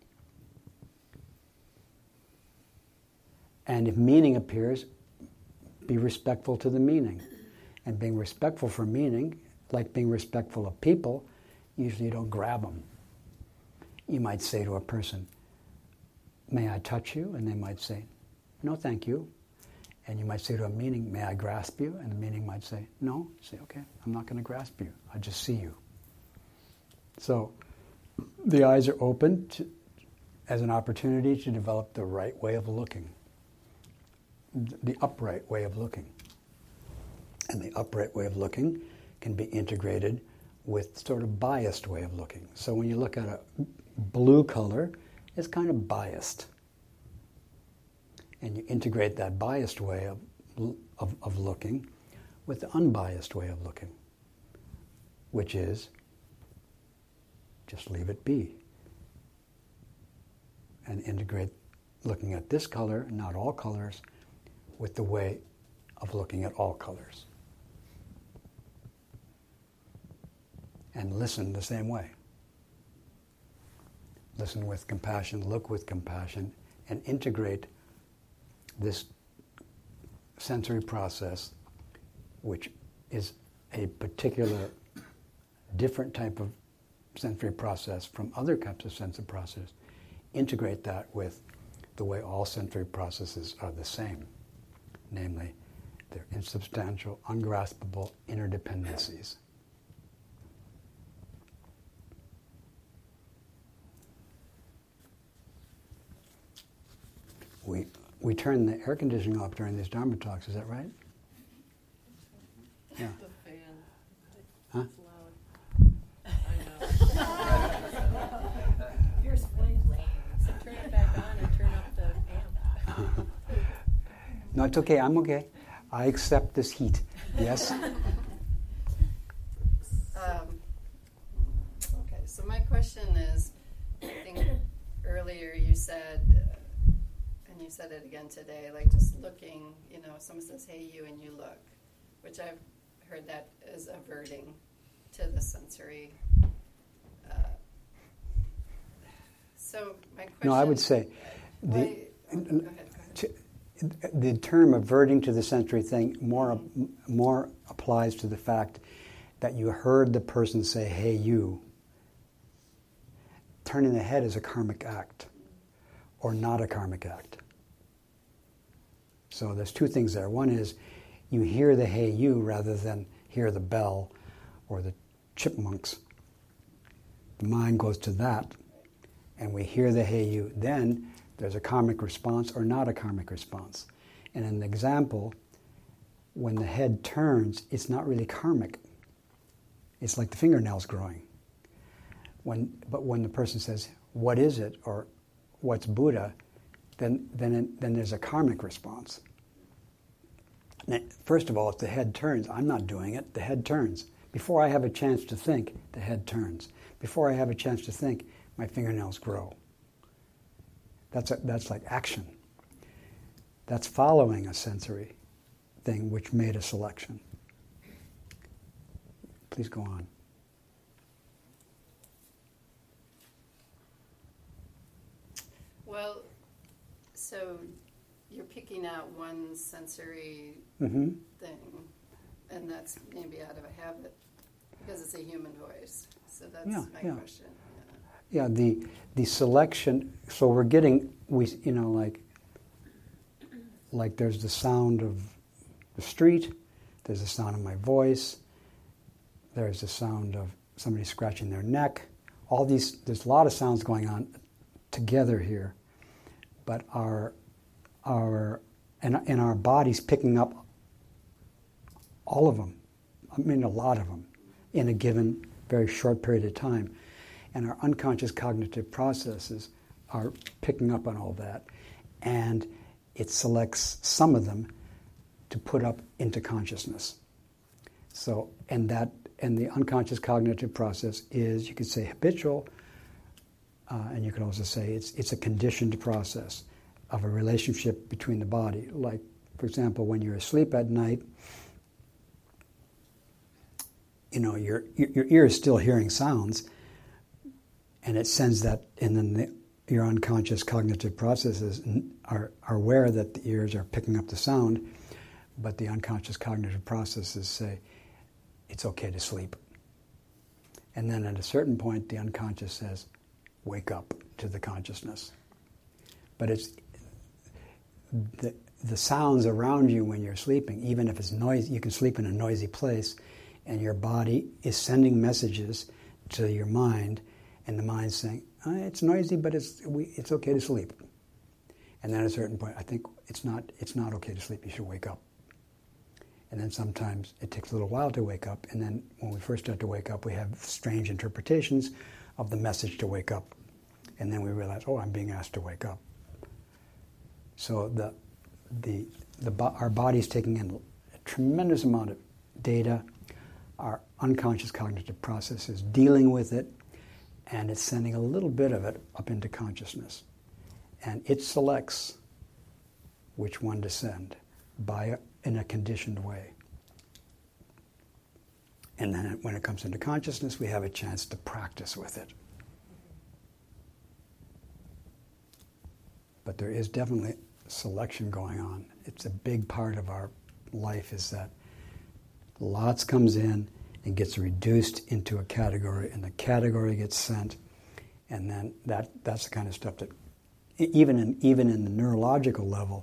And if meaning appears, be respectful to the meaning. And being respectful for meaning, like being respectful of people, usually you don't grab them. You might say to a person, "May I touch you?" And they might say, "No, thank you." And you might say to a meaning, "May I grasp you?" And the meaning might say, "No." You say, "Okay, I'm not going to grasp you. I just see you." So the eyes are open as an opportunity to develop the right way of looking, the upright way of looking. And the upright way of looking can be integrated with sort of biased way of looking. So when you look at a blue color, it's kind of biased. And you integrate that biased way of looking with the unbiased way of looking, which is just leave it be. And integrate looking at this color, not all colors, with the way of looking at all colors. And listen the same way. Listen with compassion, look with compassion, and integrate this sensory process, which is a particular different type of sensory process from other types of sensory process. Integrate that with the way all sensory processes are the same. Namely, they're insubstantial, ungraspable interdependencies. We turn the air conditioning off during these Dharma talks, is that right? Yeah. The fan. Huh? It's loud. I know. Here's flames. So turn it back on or turn up the amp. No, it's okay, I'm okay. I accept this heat. Yes? Okay, so my question is, I think earlier you said, and you said it again today, like just looking, someone says, "Hey, you," and you look, which I've heard that as averting to the sensory. So my question... No, I would say Go ahead. the term averting to the sensory thing more applies to the fact that you heard the person say, "Hey, you." Turning the head is a karmic act, or not a karmic act. So there's two things there. One is you hear the "Hey, you" rather than hear the bell or the chipmunks. The mind goes to that, and we hear the "Hey, you." Then there's a karmic response or not a karmic response. And in the example, when the head turns, it's not really karmic. It's like the fingernails growing. But when the person says, "What is it?" or "What's Buddha?" then there's a karmic response. Now, first of all, if the head turns, I'm not doing it, the head turns. Before I have a chance to think, the head turns. Before I have a chance to think, my fingernails grow. That's like action. That's following a sensory thing which made a selection. Please go on. Well, so you're picking out one sensory Mm-hmm. thing, and that's maybe out of a habit because it's a human voice. So that's Yeah, my yeah. question. Yeah, the selection. So we're getting like there's the sound of the street, there's the sound of my voice, there's the sound of somebody scratching their neck. All these, there's a lot of sounds going on together here, but our body's picking up all of them. I mean, a lot of them in a given very short period of time. And our unconscious cognitive processes are picking up on all that. And it selects some of them to put up into consciousness. So, and the unconscious cognitive process is, you could say, habitual, and you could also say it's a conditioned process of a relationship between the body. Like, for example, when you're asleep at night, your ear is still hearing sounds, and it sends that, and then your unconscious cognitive processes are aware that the ears are picking up the sound, but the unconscious cognitive processes say, it's okay to sleep. And then at a certain point, the unconscious says, wake up to the consciousness. But it's the sounds around you when you're sleeping, even if it's noisy, you can sleep in a noisy place, and your body is sending messages to your mind, and the mind's saying, it's noisy, but it's okay to sleep. And then at a certain point, I think it's not okay to sleep, you should wake up. And then sometimes it takes a little while to wake up, and then when we first start to wake up, we have strange interpretations of the message to wake up. And then we realize, I'm being asked to wake up. So our body's taking in a tremendous amount of data. Our unconscious cognitive process is dealing with it, and it's sending a little bit of it up into consciousness. And it selects which one to send in a conditioned way. And then when it comes into consciousness, we have a chance to practice with it. But there is definitely selection going on. It's a big part of our life, is that lots comes in and gets reduced into a category, and the category gets sent, and then that's the kind of stuff that even in the neurological level,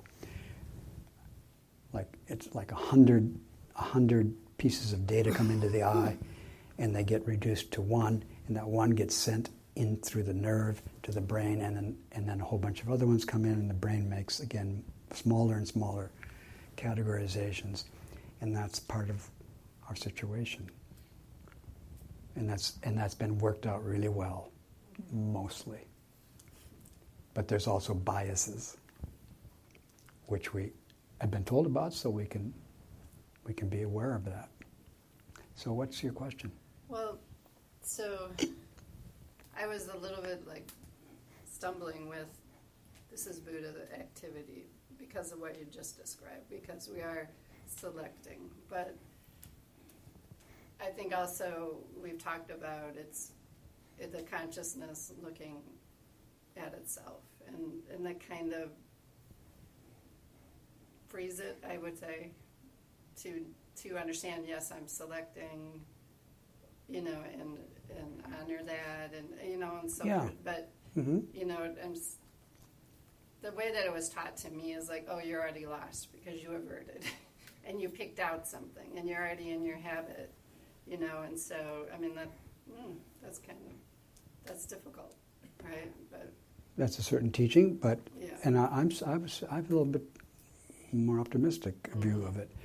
like it's like 100 pieces of data come into the eye, and they get reduced to one, and that one gets sent in through the nerve to the brain, and then a whole bunch of other ones come in, and the brain makes, again, smaller and smaller categorizations, and that's part of our situation. And that's been worked out really well, mostly. But there's also biases, which we have been told about, so we can be aware of that. So what's your question? Well, so I was a little bit stumbling with, this is Buddha, the activity, because of what you just described, because we are selecting. But I think also we've talked about the consciousness looking at itself, and that kind of frees it, I would say, to understand, yes, I'm selecting, and honor that, and so Yeah. forth. But, Mm-hmm. the way that it was taught to me is you're already lost because you averted and you picked out something and you're already in your habit, and so, that's difficult, right? But That's a certain teaching, but yeah. and I have a little bit more optimistic view of it.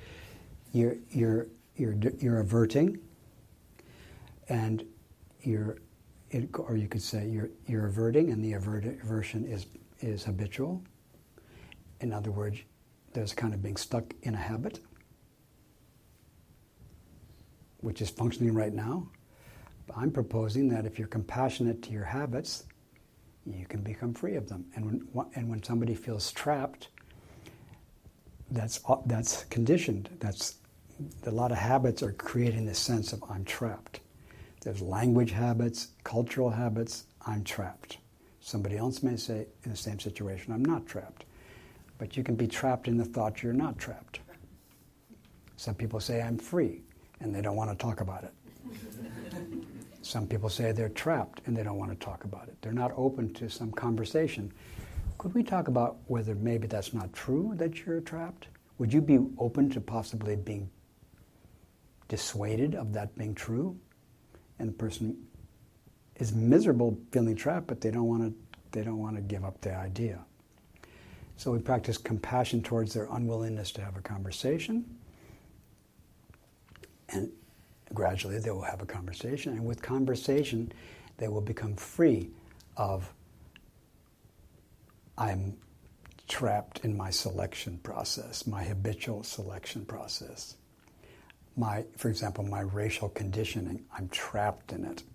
You're averting, and or you could say you're averting, and the aversion is habitual. In other words, there's kind of being stuck in a habit, which is functioning right now. But I'm proposing that if you're compassionate to your habits, you can become free of them. And when somebody feels trapped, that's conditioned. A lot of habits are creating this sense of I'm trapped. There's language habits, cultural habits, I'm trapped. Somebody else may say, in the same situation, I'm not trapped. But you can be trapped in the thought you're not trapped. Some people say, I'm free, and they don't want to talk about it. Some people say they're trapped, and they don't want to talk about it. They're not open to some conversation. Could we talk about whether maybe that's not true, that you're trapped? Would you be open to possibly being dissuaded of that being true? And the person is miserable feeling trapped, but they don't want to give up the idea. So we practice compassion towards their unwillingness to have a conversation, and gradually they will have a conversation, and with conversation they will become free of I'm trapped in my selection process, my habitual selection process. For example, my racial conditioning, I'm trapped in it.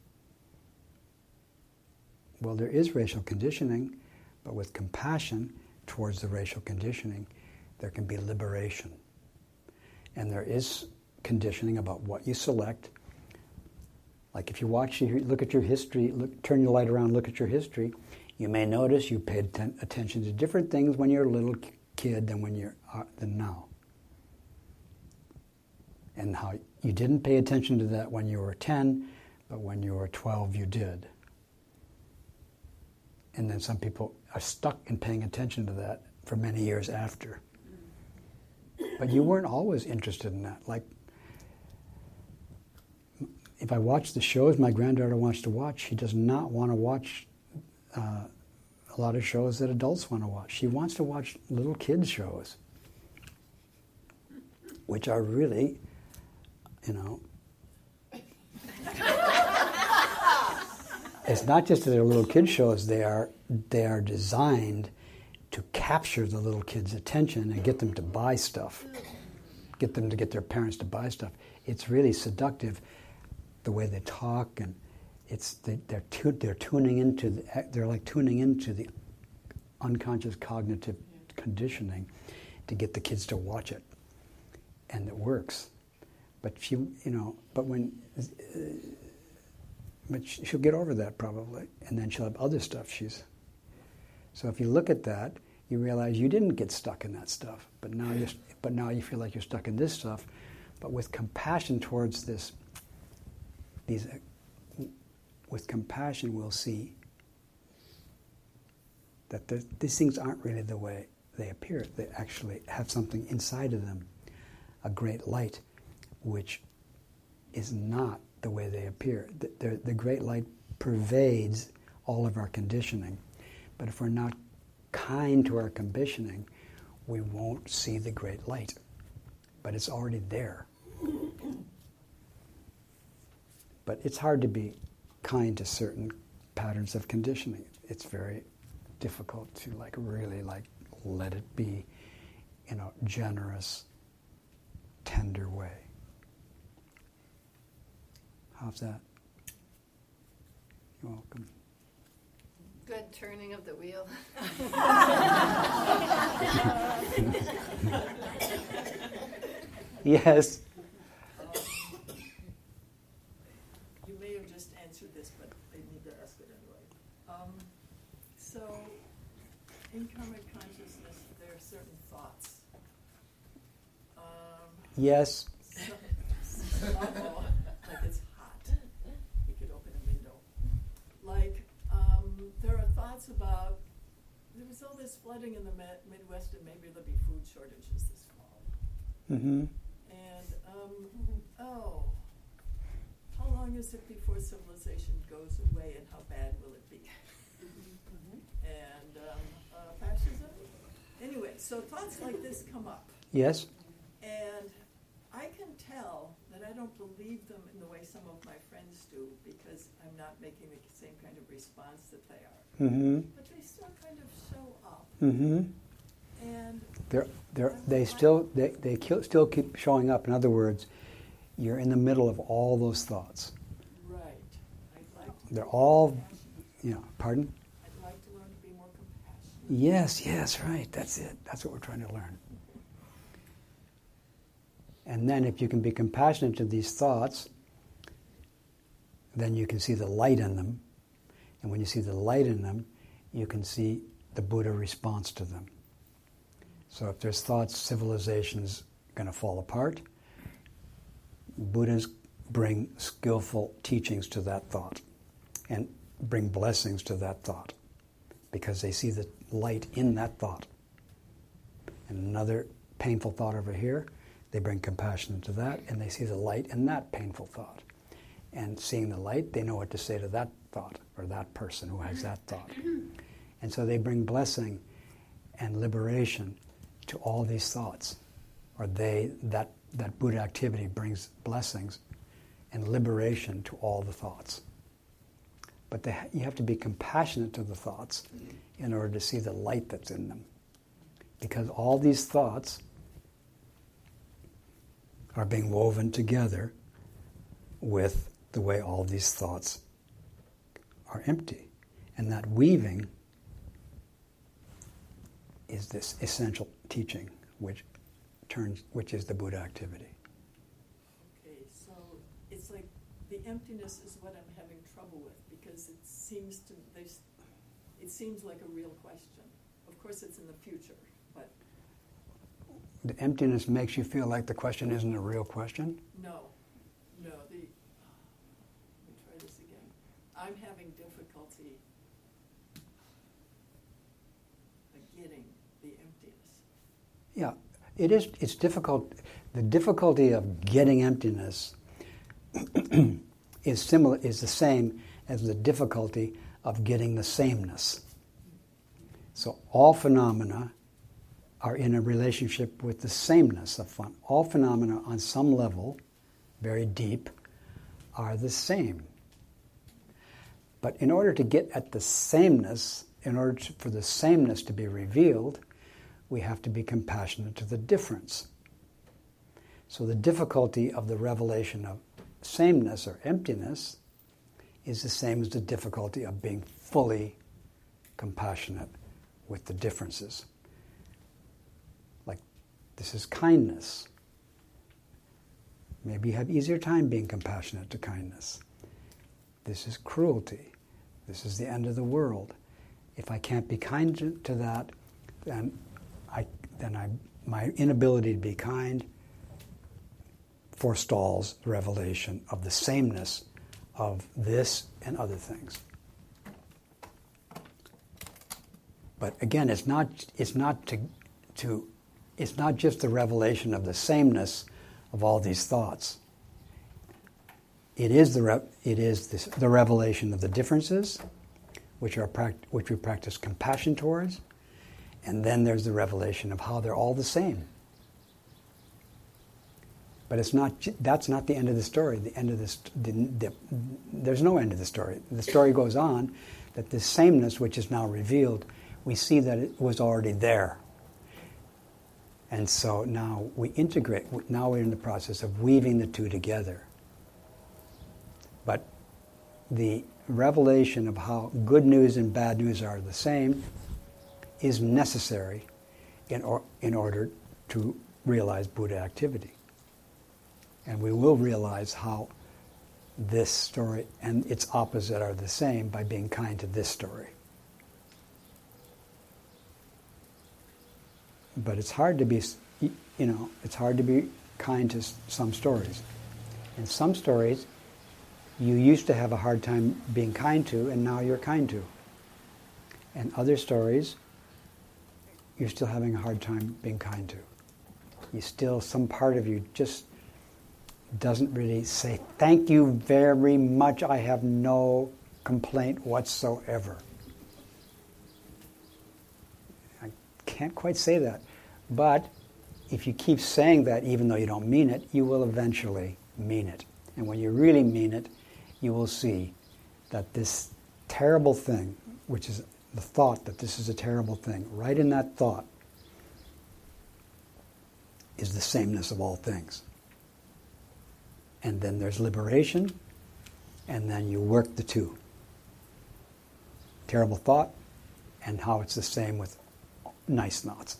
Well, there is racial conditioning, but with compassion towards the racial conditioning, there can be liberation. And there is conditioning about what you select. Like if you look at your history, turn your light around, look at your history, you may notice you paid attention to different things when you're a little kid than now. And how you didn't pay attention to that when you were 10, but when you were 12 you did. And then some people are stuck in paying attention to that for many years after. But you weren't always interested in that. Like, if I watch the shows my granddaughter wants to watch, she does not want to watch a lot of shows that adults want to watch. She wants to watch little kids' shows, which are really, it's not just that they're little kids' shows, they are designed to capture the little kids' attention and get them to buy stuff, get them to get their parents to buy stuff. It's really seductive, the way they talk, and they're tuning into the unconscious cognitive conditioning to get the kids to watch it, and it works. But but she'll get over that probably, and then she'll have other stuff. So if you look at that, you realize you didn't get stuck in that stuff, but now you feel like you're stuck in this stuff. But with compassion towards with compassion, we'll see that these things aren't really the way they appear. They actually have something inside of them, a great light, which is not the way they appear. The great light pervades all of our conditioning. But if we're not kind to our conditioning, we won't see the great light. But it's already there. But it's hard to be kind to certain patterns of conditioning. It's very difficult to really let it be in a generous, tender way. How's that? You're welcome. Good turning of the wheel. Yes. You may have just answered this, but I need to ask it anyway. So, in karmic consciousness, there are certain thoughts. Yes. Like it's hot. You could open a window. There are thoughts about, there was all this flooding in the Midwest, and maybe there'll be food shortages this fall. Mm-hmm. And, how long is it before civilization goes away, and how bad will it be? And fascism? Anyway, so thoughts like this come up. Yes. And I can tell that I don't believe them in the way some of my friends do, because I'm not making the same kind of response that they are. Mm-hmm. But they still kind of show up. Mm-hmm. And they still keep showing up. In other words, you're in the middle of all those thoughts. Right. I'd like to They're all, pardon? I'd like to learn to be more compassionate. Yes, right. That's it. That's what we're trying to learn. And then if you can be compassionate to these thoughts, then you can see the light in them. And when you see the light in them, you can see the Buddha response to them. So if there's thoughts, civilization's going to fall apart. Buddhas bring skillful teachings to that thought and bring blessings to that thought because they see the light in that thought. And another painful thought over here, they bring compassion to that and they see the light in that painful thought. And seeing the light, they know what to say to that thought or that person who has that thought. And so they bring blessing and liberation to all these thoughts. Or that Buddha activity brings blessings and liberation to all the thoughts. But you have to be compassionate to the thoughts in order to see the light that's in them. Because all these thoughts are being woven together with the way all these thoughts are empty. And that weaving is this essential teaching which is the Buddha activity. Okay, so it's like the emptiness is what I'm having trouble with because it seems like a real question. Of course it's in the future, but... The emptiness makes you feel like the question isn't a real question? No, let me try this again. I'm having difficulty getting the emptiness. Yeah, it's difficult. The difficulty of getting emptiness is the same as the difficulty of getting the sameness. So all phenomena are in a relationship with the sameness of fun. All phenomena on some level, very deep, are the same. But in order to get at the sameness, for the sameness to be revealed, we have to be compassionate to the difference. So the difficulty of the revelation of sameness or emptiness is the same as the difficulty of being fully compassionate with the differences. Like, this is kindness. Maybe you have easier time being compassionate to kindness. This is cruelty. This is the end of the world. If I can't be kind to that, then my inability to be kind forestalls the revelation of the sameness of this and other things. But again, it's not just the revelation of the sameness of all these thoughts. It is the revelation of the differences, which we practice compassion towards, and then there's the revelation of how they're all the same. But that's not the end of the story. There's no end of the story. The story goes on that this sameness, which is now revealed, we see that it was already there. And so now we integrate. Now we're in the process of weaving the two together. But the revelation of how good news and bad news are the same is necessary in order to realize Buddha activity. And we will realize how this story and its opposite are the same by being kind to this story. But it's hard to be, it's hard to be kind to some stories. And some stories you used to have a hard time being kind to, and now you're kind to. And other stories you're still having a hard time being kind to. Some part of you just doesn't really say, thank you very much, I have no complaint whatsoever. I can't quite say that. But if you keep saying that, even though you don't mean it, you will eventually mean it. And when you really mean it, you will see that this terrible thing, which is the thought that this is a terrible thing, right in that thought is the sameness of all things. And then there's liberation, and then you work the two. Terrible thought, and how it's the same with nice thoughts.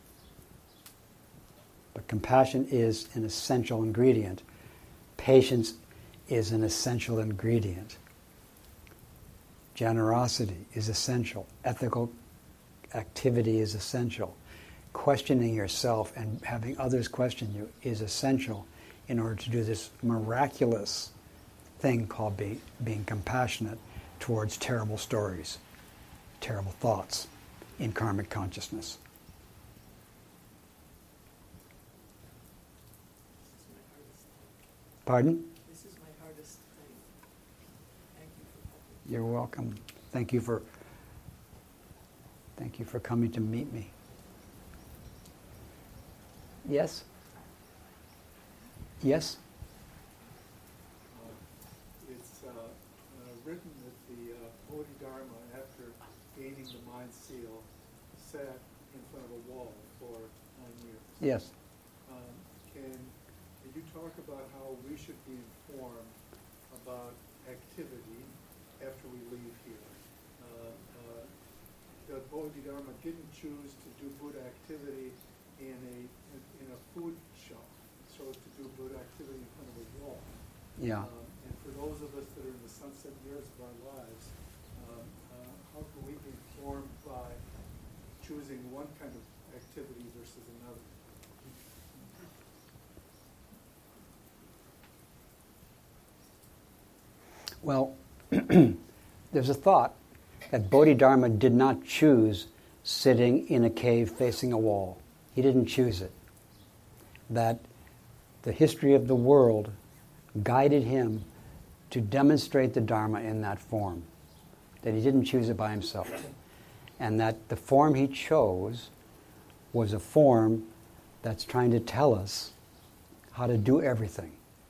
But compassion is an essential ingredient. Patience is an essential ingredient. Generosity is essential. Ethical activity is essential. questioning yourself and having others question you is essential in order to do this miraculous thing called being compassionate towards terrible stories, terrible thoughts in karmic consciousness. Pardon? This is my hardest thing. Thank you for helping. You're welcome. Thank you for coming to meet me. Yes? Yes? It's written that the Bodhidharma, after gaining the mind seal, sat in front of a wall for 9 years. Yes. Can you talk about how we should be informed about activity after we leave here? The Bodhidharma didn't choose to do Buddha activity in a food shop, so to do Buddha activity in front of a wall. Yeah. And for those of us that are in the sunset years of our lives, how can we be informed by choosing one kind of activity versus another? Well, there's a thought that Bodhidharma did not choose sitting in a cave facing a wall. He didn't choose it. That the history of the world guided him to demonstrate the Dharma in that form. That he didn't choose it by himself. And that the form he chose was a form that's trying to tell us how to do everything.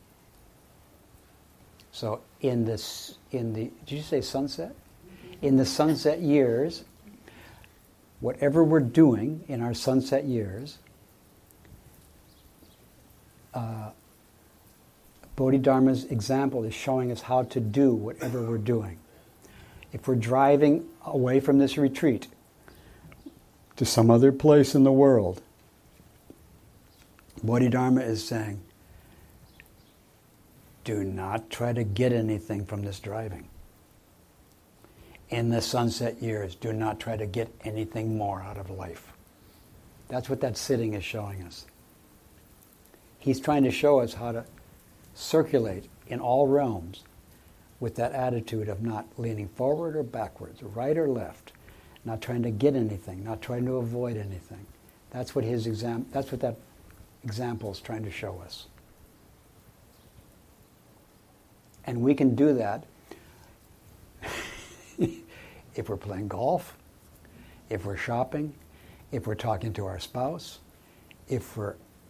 So did you say sunset? In the sunset years, whatever we're doing in our sunset years, Bodhidharma's example is showing us how to do whatever we're doing. If we're driving away from this retreat to some other place in the world, Bodhidharma is saying, do not try to get anything from this driving. In the sunset years, do not try to get anything more out of life. That's what that sitting is showing us. He's trying to show us how to circulate in all realms with that attitude of not leaning forward or backwards, or right or left, not trying to get anything, not trying to avoid anything. That's what that example is trying to show us. And we can do that if we're playing golf, if we're shopping, if we're talking to our spouse, if we're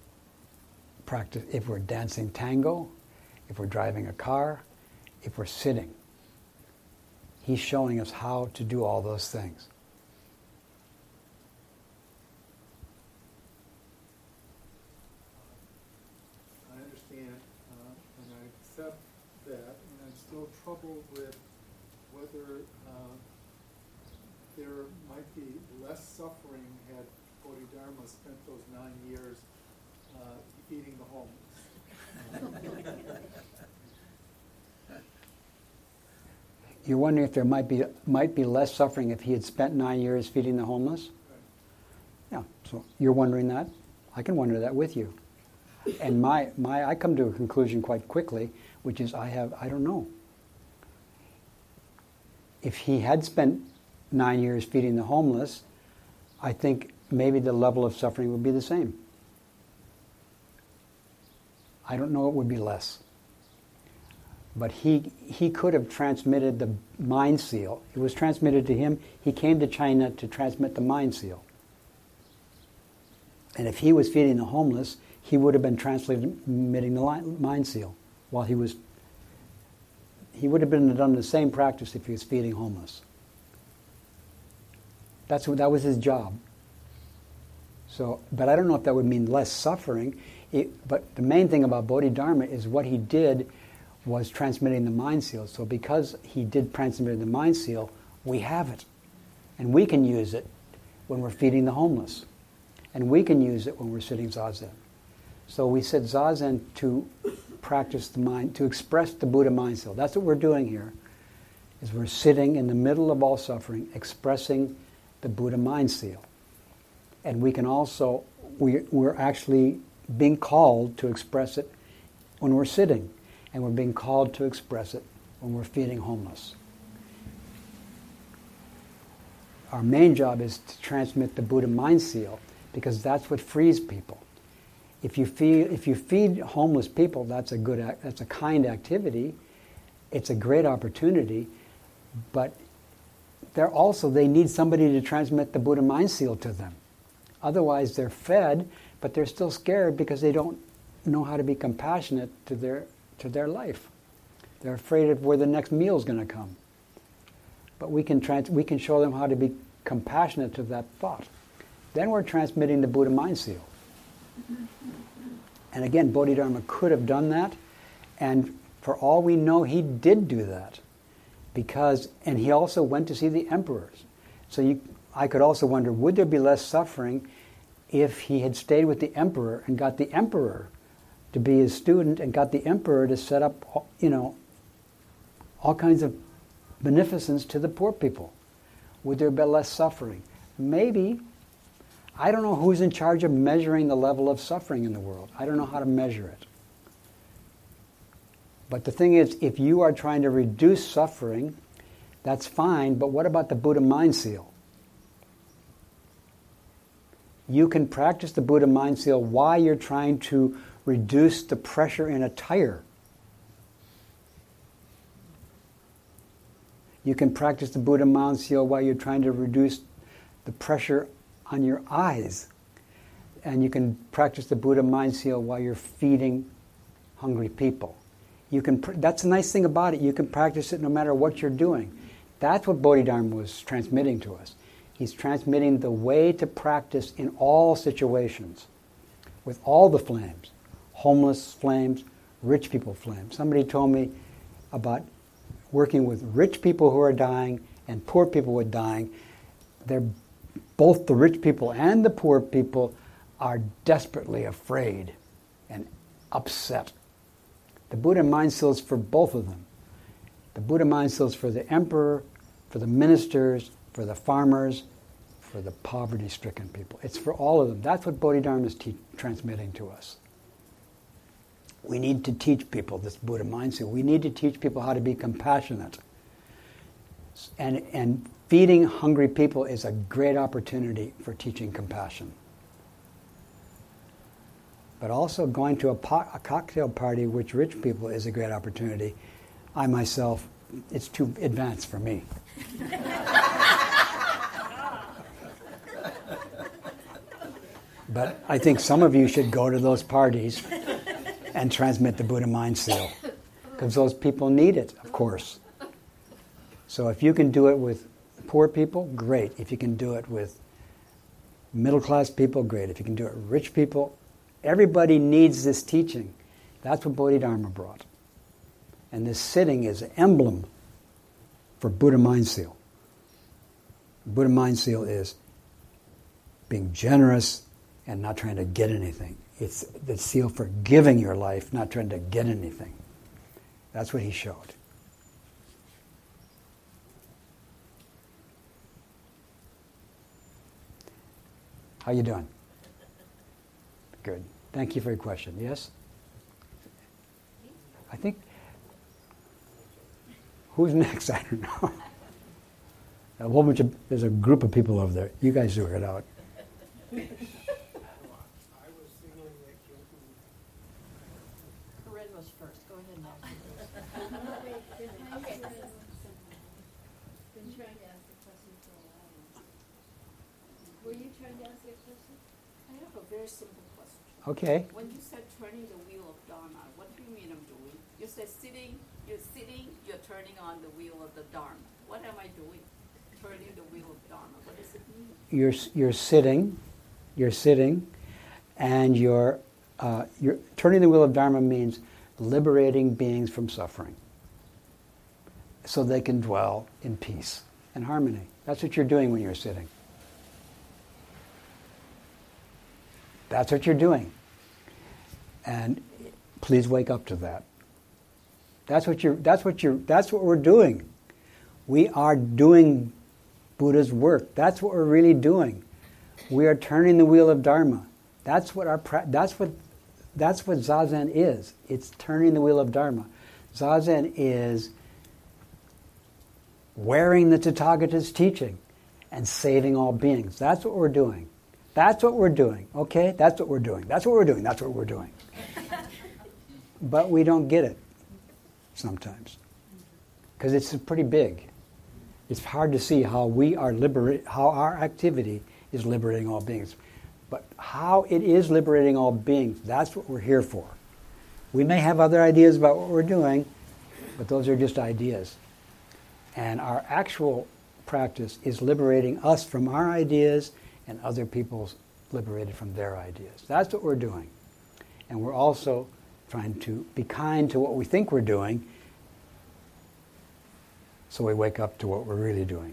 dancing tango, if we're driving a car, if we're sitting. He's showing us how to do all those things. I understand, and I accept that, and I'm still troubled with whether there might be less suffering had Bodhidharma spent those 9 years feeding the homeless. You're wondering if there might be less suffering if he had spent 9 years feeding the homeless? Right. Yeah, so you're wondering that? I can wonder that with you. And I come to a conclusion quite quickly, which is I don't know. If he had spent 9 years feeding the homeless, I think maybe the level of suffering would be the same. I don't know it would be less. But he could have transmitted the mind seal. It was transmitted to him. He came to China to transmit the mind seal. And if he was feeding the homeless, he would have been transmitting the mind seal while he would have done the same practice if he was feeding homeless. That was his job. So, but I don't know if that would mean less suffering. But the main thing about Bodhidharma is what he did was transmitting the mind seal. So because he did transmit the mind seal, we have it. And we can use it when we're feeding the homeless. And we can use it when we're sitting Zazen. So we said Zazen to practice the mind, to express the Buddha mind seal. That's what we're doing here, is we're sitting in the middle of all suffering, expressing the Buddha mind seal. And we can also, we're actually being called to express it when we're sitting, and we're being called to express it when we're feeding homeless. Our main job is to transmit the Buddha mind seal, because that's what frees people. If you feed homeless people, that's a kind activity. It's a great opportunity, but they need somebody to transmit the Buddha mind seal to them. Otherwise, they're fed, but they're still scared because they don't know how to be compassionate to their life. They're afraid of where the next meal is going to come. But we can show them how to be compassionate to that thought. Then we're transmitting the Buddha mind seal. And again, Bodhidharma could have done that, and for all we know, he did do that. And he also went to see the emperors. So I could also wonder, would there be less suffering if he had stayed with the emperor and got the emperor to be his student and got the emperor to set up, all kinds of beneficence to the poor people? Would there be less suffering? Maybe. I don't know who's in charge of measuring the level of suffering in the world. I don't know how to measure it. But the thing is, if you are trying to reduce suffering, that's fine, but what about the Buddha mind seal? You can practice the Buddha mind seal while you're trying to reduce the pressure in a tire. You can practice the Buddha mind seal while you're trying to reduce the pressure on your eyes. And you can practice the Buddha mind seal while you're feeding hungry people. That's the nice thing about it. You can practice it no matter what you're doing. That's what Bodhidharma was transmitting to us. He's transmitting the way to practice in all situations, with all the flames, homeless flames, rich people flames. Somebody told me about working with rich people who are dying and poor people who are dying. Both the rich people and the poor people are desperately afraid and upset. The Buddha mind seal is for both of them. The Buddha mind seal is for the emperor, for the ministers, for the farmers, for the poverty-stricken people. It's for all of them. That's what Bodhidharma is transmitting to us. We need to teach people this Buddha mind seal. We need to teach people how to be compassionate. And feeding hungry people is a great opportunity for teaching compassion. But also going to a cocktail party with rich people is a great opportunity. I myself, it's too advanced for me. But I think some of you should go to those parties and transmit the Buddha mind seal, because those people need it, of course. So if you can do it with poor people, great. If you can do it with middle-class people, great. If you can do it with rich people, everybody needs this teaching. That's what Bodhidharma brought. And this sitting is an emblem for Buddha mind seal. Buddha mind seal is being generous and not trying to get anything. It's the seal for giving your life, not trying to get anything. That's what he showed. How you doing? Good. Thank you for your question. Yes? I think... Who's next? I don't know. There's a group of people over there. You guys figure it out. Corinne was first. Go ahead, Nancy. Okay. Been trying to ask a question for a while. Were you trying to ask a question? I have a very simple question. Okay. When you said turning the wheel of Dharma, what do you mean I'm doing? You said you're turning on the wheel of the Dharma. What am I doing? Turning the wheel of Dharma. What does it mean? You're sitting, and you're turning the wheel of Dharma means liberating beings from suffering, so they can dwell in peace and harmony. That's what you're doing when you're sitting. That's what you're doing. And please wake up to that. That's what we're doing. We are doing Buddha's work. That's what we're really doing. We are turning the wheel of Dharma. That's what Zazen is. It's turning the wheel of Dharma. Zazen is wearing the Tathagata's teaching and saving all beings. That's what we're doing. That's what we're doing. Okay? That's what we're doing. That's what we're doing. That's what we're doing. But we don't get it sometimes. Because it's pretty big. It's hard to see how how our activity is liberating all beings. But how it is liberating all beings, that's what we're here for. We may have other ideas about what we're doing, but those are just ideas. And our actual practice is liberating us from our ideas and other people's liberated from their ideas. That's what we're doing. And we're also trying to be kind to what we think we're doing, so we wake up to what we're really doing.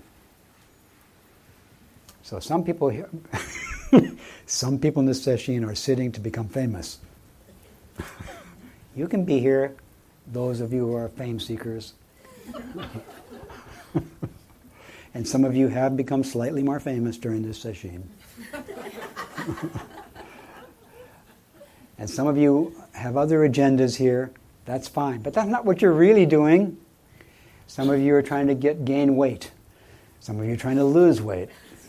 So some people here, some people in this session are sitting to become famous. You can be here, those of you who are fame seekers. And some of you have become slightly more famous during this session. And some of you have other agendas here. That's fine. But that's not what you're really doing. Some of you are trying to gain weight. Some of you are trying to lose weight.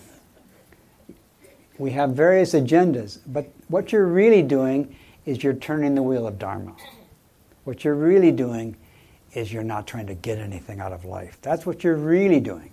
We have various agendas. But what you're really doing is you're turning the wheel of Dharma. What you're really doing is you're not trying to get anything out of life. That's what you're really doing.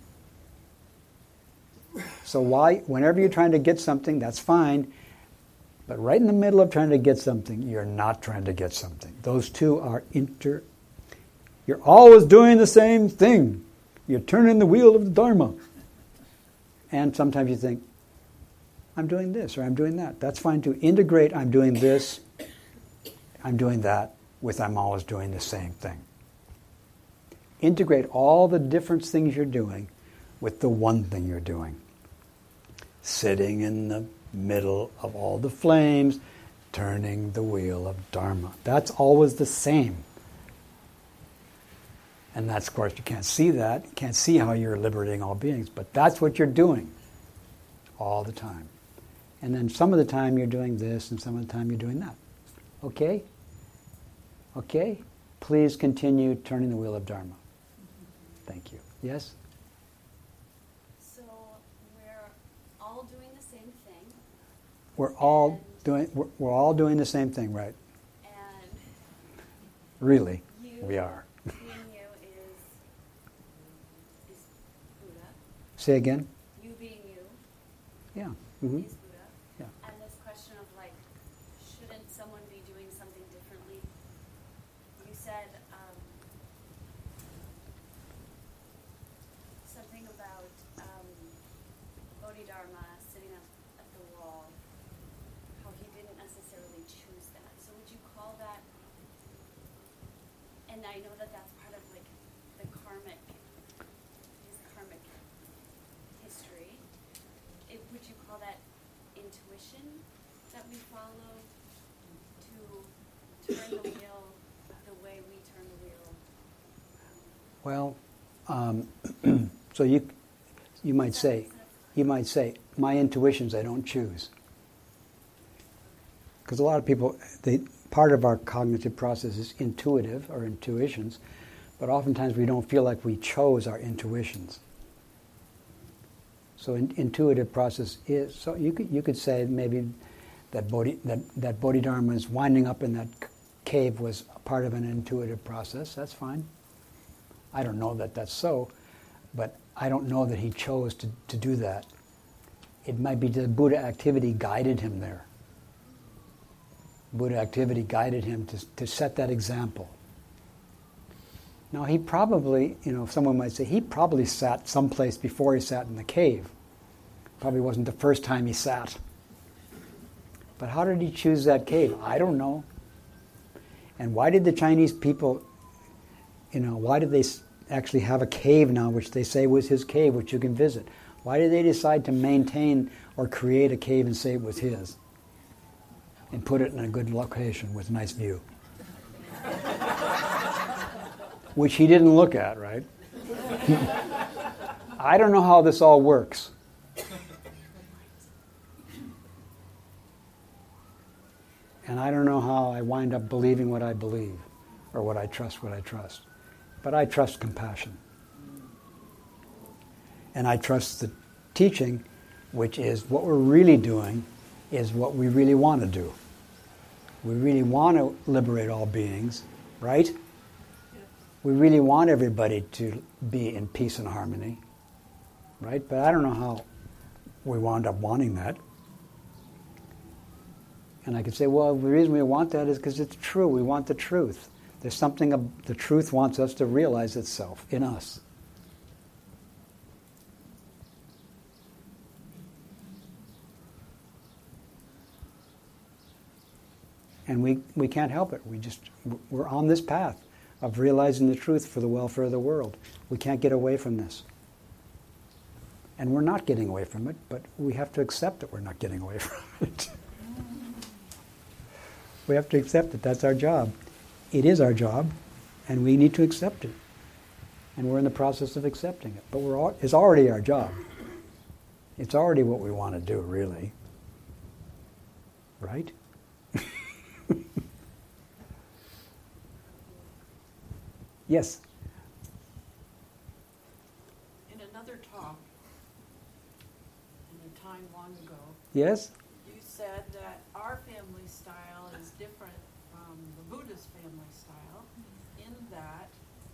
So whenever you're trying to get something, that's fine. But right in the middle of trying to get something, you're not trying to get something. Those two are You're always doing the same thing. You're turning the wheel of the Dharma. And sometimes you think, I'm doing this or I'm doing that. That's fine to integrate I'm doing this, I'm doing that, with I'm always doing the same thing. Integrate all the different things you're doing with the one thing you're doing. Sitting in the middle of all the flames, turning the wheel of Dharma. That's always the same. And that's, of course, you can't see that. You can't see how you're liberating all beings, but that's what you're doing all the time. And then some of the time you're doing this, and some of the time you're doing that. Okay? Okay? Please continue turning the wheel of Dharma. Thank you. Yes? So we're all doing the same thing. We're all doing the same thing, right? And really, we are. Being you is Buddha. Say again? You being you Yeah. is Buddha. Yeah. And this question of shouldn't someone be doing something differently? You said something about Bodhidharma sitting up at the wall, how he didn't necessarily choose that. So would you call that, and I know that that's part of his karmic history, would you call that intuition that we follow to turn the wheel the way we turn the wheel? Well, so you might say, my intuitions I don't choose. Because a lot of people, part of our cognitive process is intuitive or intuitions, but oftentimes we don't feel like we chose our intuitions. So intuitive process is, so you could say maybe that Bodhidharma's winding up in that cave was part of an intuitive process. That's fine. I don't know that that's so, but I don't know that he chose to do that. It might be that Buddha activity guided him there. Buddha activity guided him to set that example. Now he probably, someone might say, he probably sat someplace before he sat in the cave. Probably wasn't the first time he sat. But how did he choose that cave? I don't know. And why did the Chinese people, why did they actually have a cave now, which they say was his cave, which you can visit? Why did they decide to maintain or create a cave and say it was his? And put it in a good location with a nice view. Which he didn't look at, right? I don't know how this all works. And I don't know how I wind up believing what I believe, or what I trust. But I trust compassion. And I trust the teaching, which is what we're really doing is what we really want to do. We really want to liberate all beings, right? We really want everybody to be in peace and harmony, right? But I don't know how we wound up wanting that. And I could say, well, the reason we want that is because it's true. We want the truth. There's something, the truth wants us to realize itself in us. And we can't help it. We're on this path of realizing the truth for the welfare of the world. We can't get away from this. And we're not getting away from it, but we have to accept that we're not getting away from it. We have to accept it. That's our job. It is our job, and we need to accept it. And we're in the process of accepting it. But it's already our job. It's already what we want to do, really. Right? Yes? In another talk, in a time long ago, Yes? you said that our family style is different from the Buddhist family style in that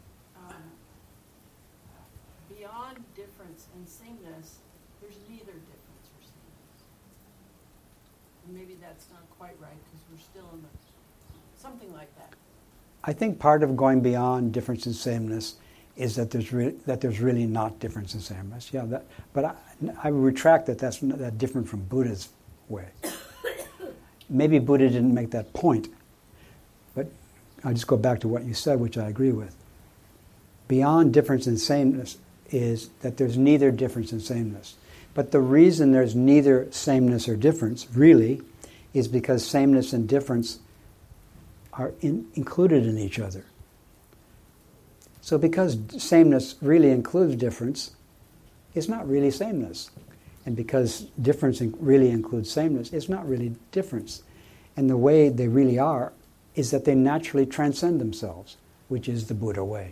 beyond difference and sameness, there's neither difference or sameness. And maybe that's not quite right because we're still in something like that. I think part of going beyond difference and sameness is that there's really not difference and sameness. Yeah, but I retract that that's not that different from Buddha's way. Maybe Buddha didn't make that point, but I'll just go back to what you said, which I agree with. Beyond difference and sameness is that there's neither difference and sameness. But the reason there's neither sameness or difference, really, is because sameness and difference are included in each other. So because sameness really includes difference, it's not really sameness. And because difference really includes sameness, it's not really difference. And the way they really are is that they naturally transcend themselves, which is the Buddha way.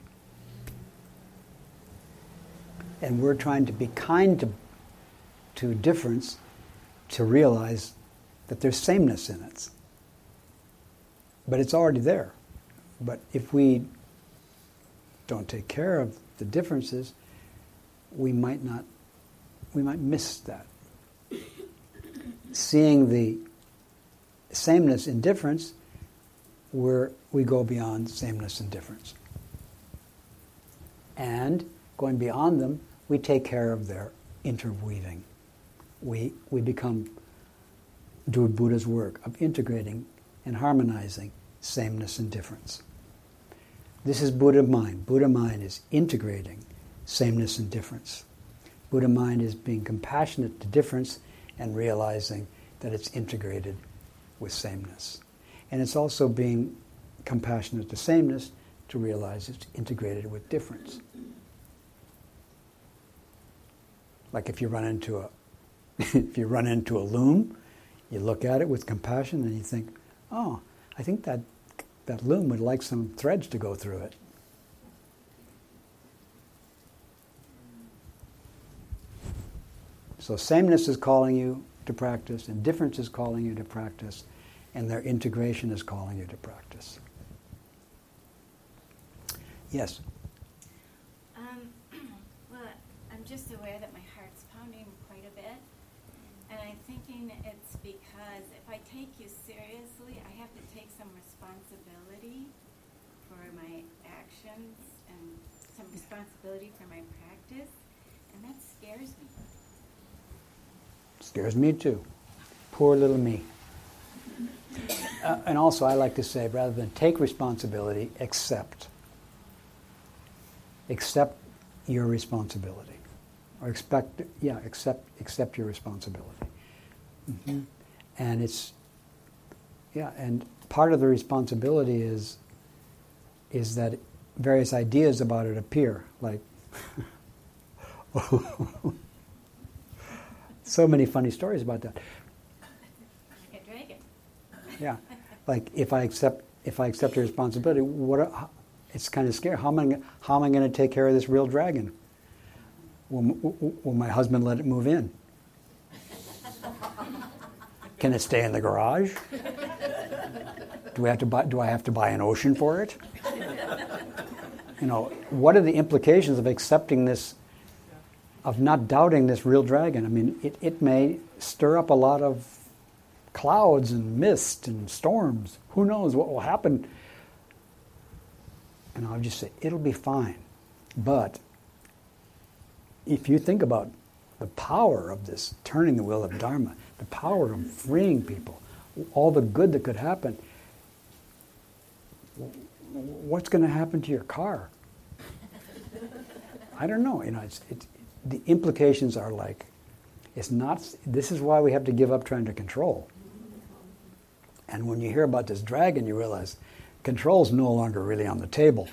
And we're trying to be kind to difference to realize that there's sameness in it. But it's already there. But if we don't take care of the differences, we might miss that. Seeing the sameness in difference, we go beyond sameness and difference. And going beyond them, we take care of their interweaving. We do Buddha's work of integrating and harmonizing sameness and difference. This is Buddha mind. Buddha mind is integrating sameness and difference. Buddha mind is being compassionate to difference and realizing that it's integrated with sameness. And it's also being compassionate to sameness to realize it's integrated with difference. Like if you run into a loom, you look at it with compassion and you think, oh, I think that loom would like some threads to go through it. So sameness is calling you to practice, and difference is calling you to practice, and their integration is calling you to practice. Yes? Well, I'm just aware that my heart's pounding quite a bit, and I'm thinking it's because if I take you seriously, I have to take some responsibility for my actions and some responsibility for my practice, and that scares me. Scares me too. Poor little me. And also I like to say, rather than take responsibility, accept. Accept your responsibility. Or accept your responsibility. Mm-hmm. And and part of the responsibility is that various ideas about it appear, like so many funny stories about that. Like a dragon. Yeah. like if I accept the responsibility, it's kind of scary. How am I going to take care of this real dragon? Will my husband let it move in? Can it stay in the garage? Do I have to buy an ocean for it? What are the implications of accepting this, of not doubting this real dragon? I mean, it may stir up a lot of clouds and mist and storms. Who knows what will happen? And I'll just say, it'll be fine. But if you think about the power of this turning the wheel of Dharma, the power of freeing people, all the good that could happen, what's going to happen to your car? I don't know. The implications are like, it's not. This is why we have to give up trying to control. And when you hear about this dragon, you realize control's no longer really on the table.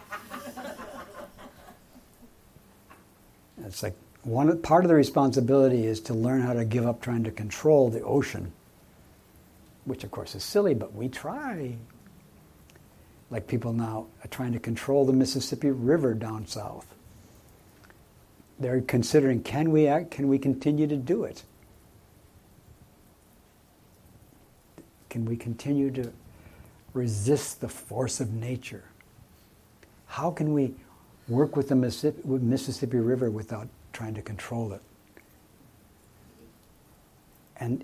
It's like part of the responsibility is to learn how to give up trying to control the ocean, which of course is silly, but we try. Like people now are trying to control the Mississippi River down south. They're considering, can we continue to do it? Can we continue to resist the force of nature? How can we work with the Mississippi River without trying to control it? And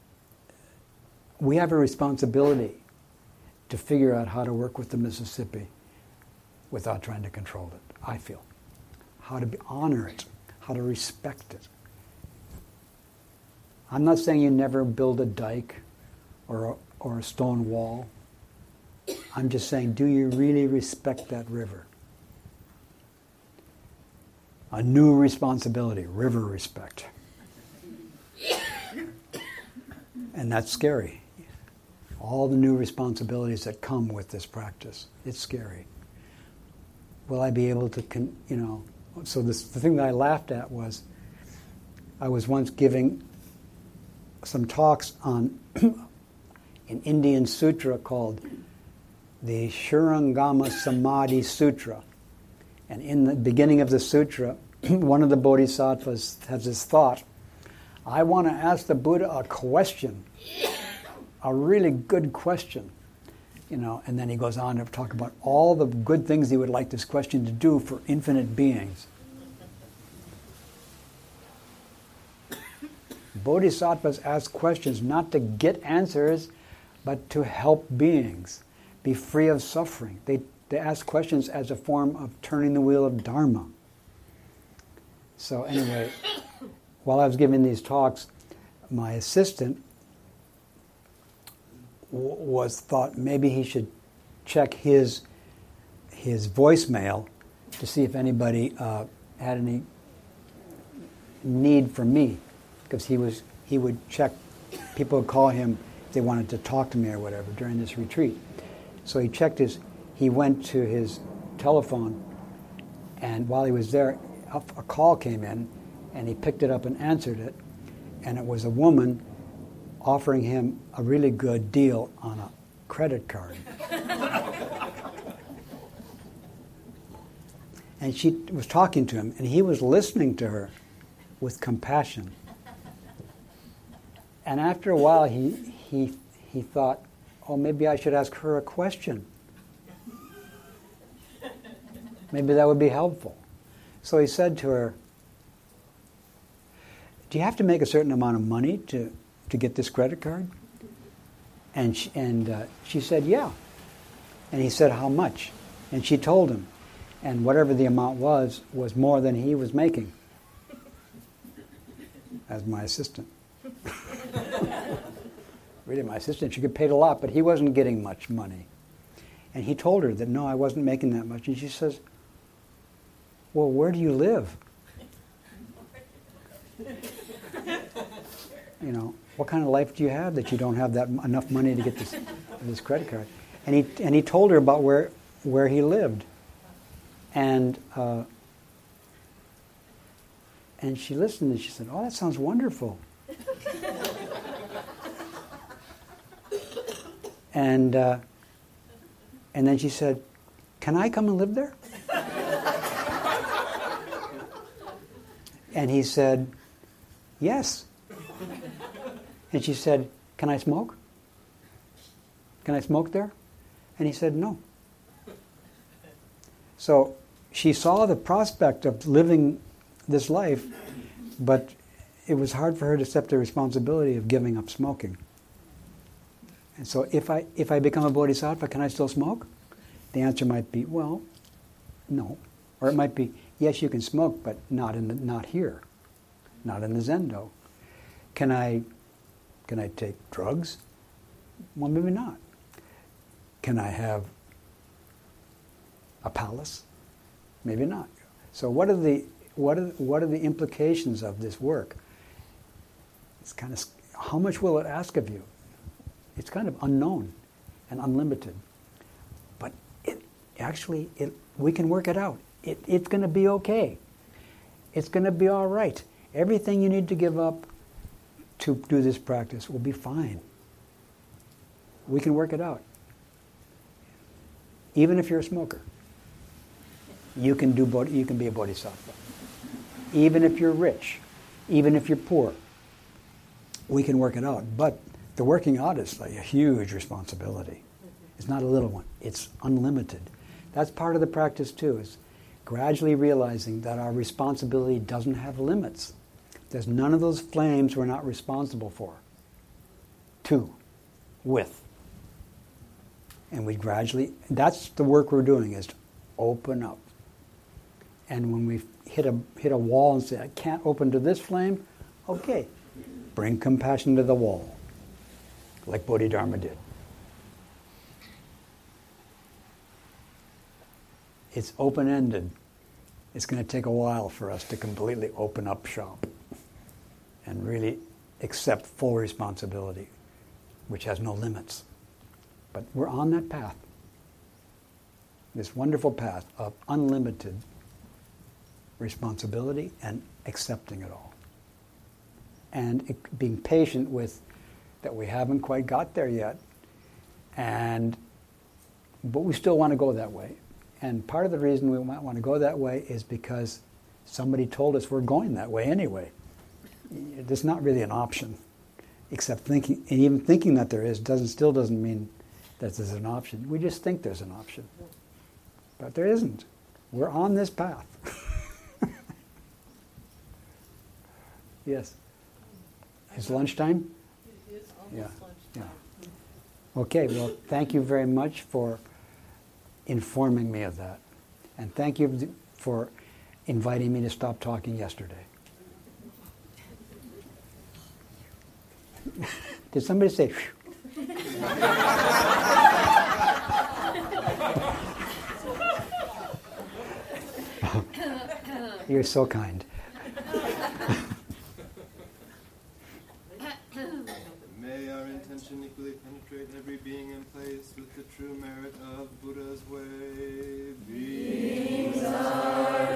we have a responsibility to figure out how to work with the Mississippi without trying to control it, I feel. How to honor it, how to respect it. I'm not saying you never build a dike or a stone wall. I'm just saying, do you really respect that river? A new responsibility, river respect. And that's scary. All the new responsibilities that come with this practice. It's scary. Will I be able to, So the thing that I laughed at was, I was once giving some talks on an Indian sutra called the Shurangama Samadhi Sutra. And in the beginning of the sutra, one of the bodhisattvas has this thought, I want to ask the Buddha a question, a really good question. And then he goes on to talk about all the good things he would like this question to do for infinite beings. Bodhisattvas ask questions not to get answers, but to help beings be free of suffering. They ask questions as a form of turning the wheel of Dharma. So anyway, while I was giving these talks, my assistant thought maybe he should check his voicemail to see if anybody had any need for me, because he would check. People would call him if they wanted to talk to me or whatever during this retreat. So he went to his telephone, and while he was there, a call came in, and he picked it up and answered it, and it was a woman offering him a really good deal on a credit card. And she was talking to him, and he was listening to her with compassion. And after a while, he thought, oh, maybe I should ask her a question. Maybe that would be helpful. So he said to her, do you have to make a certain amount of money to get this credit card? And she said, yeah. And he said, how much? And she told him. And whatever the amount was more than he was making as my assistant. Really, my assistant, she get paid a lot, but he wasn't getting much money. And he told her that, no, I wasn't making that much. And she says, well, where do you live? What kind of life do you have that you don't have enough money to get this credit card? And he told her about where he lived. And she listened and she said, oh, that sounds wonderful. And then she said, "Can I come and live there?" And he said, "Yes." And she said, "Can I smoke? Can I smoke there?" And he said, "No." So she saw the prospect of living this life, but it was hard for her to accept the responsibility of giving up smoking. And so if I become a bodhisattva, can I still smoke? The answer might be, well, no. Or it might be, yes, you can smoke, but not here, not in the Zendo. Can I take drugs? Well, maybe not. Can I have a palace? Maybe not. So what are the implications of this work? It's kind of, how much will it ask of you? It's kind of unknown and unlimited. But we can work it out. It's going to be okay. It's going to be all right. Everything you need to give up to do this practice will be fine. We can work it out. Even if you're a smoker, you can be a bodhisattva. Even if you're rich, even if you're poor, we can work it out. But the working out is like a huge responsibility. It's not a little one. It's unlimited. That's part of the practice too, is gradually realizing that our responsibility doesn't have limits. There's none of those flames we're not responsible for. With. And we gradually, that's the work we're doing, is to open up. And when we hit a wall and say, I can't open to this flame, okay, bring compassion to the wall, like Bodhidharma did. It's open-ended. It's going to take a while for us to completely open up shop and really accept full responsibility, which has no limits. But we're on that path, this wonderful path of unlimited responsibility and accepting it all. And being patient with that we haven't quite got there yet, but we still want to go that way. And part of the reason we might want to go that way is because somebody told us we're going that way anyway. There's not really an option, except thinking, and even thinking that there is still doesn't mean that there's an option. We just think there's an option. But there isn't. We're on this path. Yes. Is lunchtime? It is Yeah. almost Yeah. lunchtime. Okay, well, thank you very much for informing me of that. And thank you for inviting me to stop talking yesterday. Did somebody say, phew? You're so kind. May our intention equally penetrate every being in place with the true merit of Buddha's way. Beings are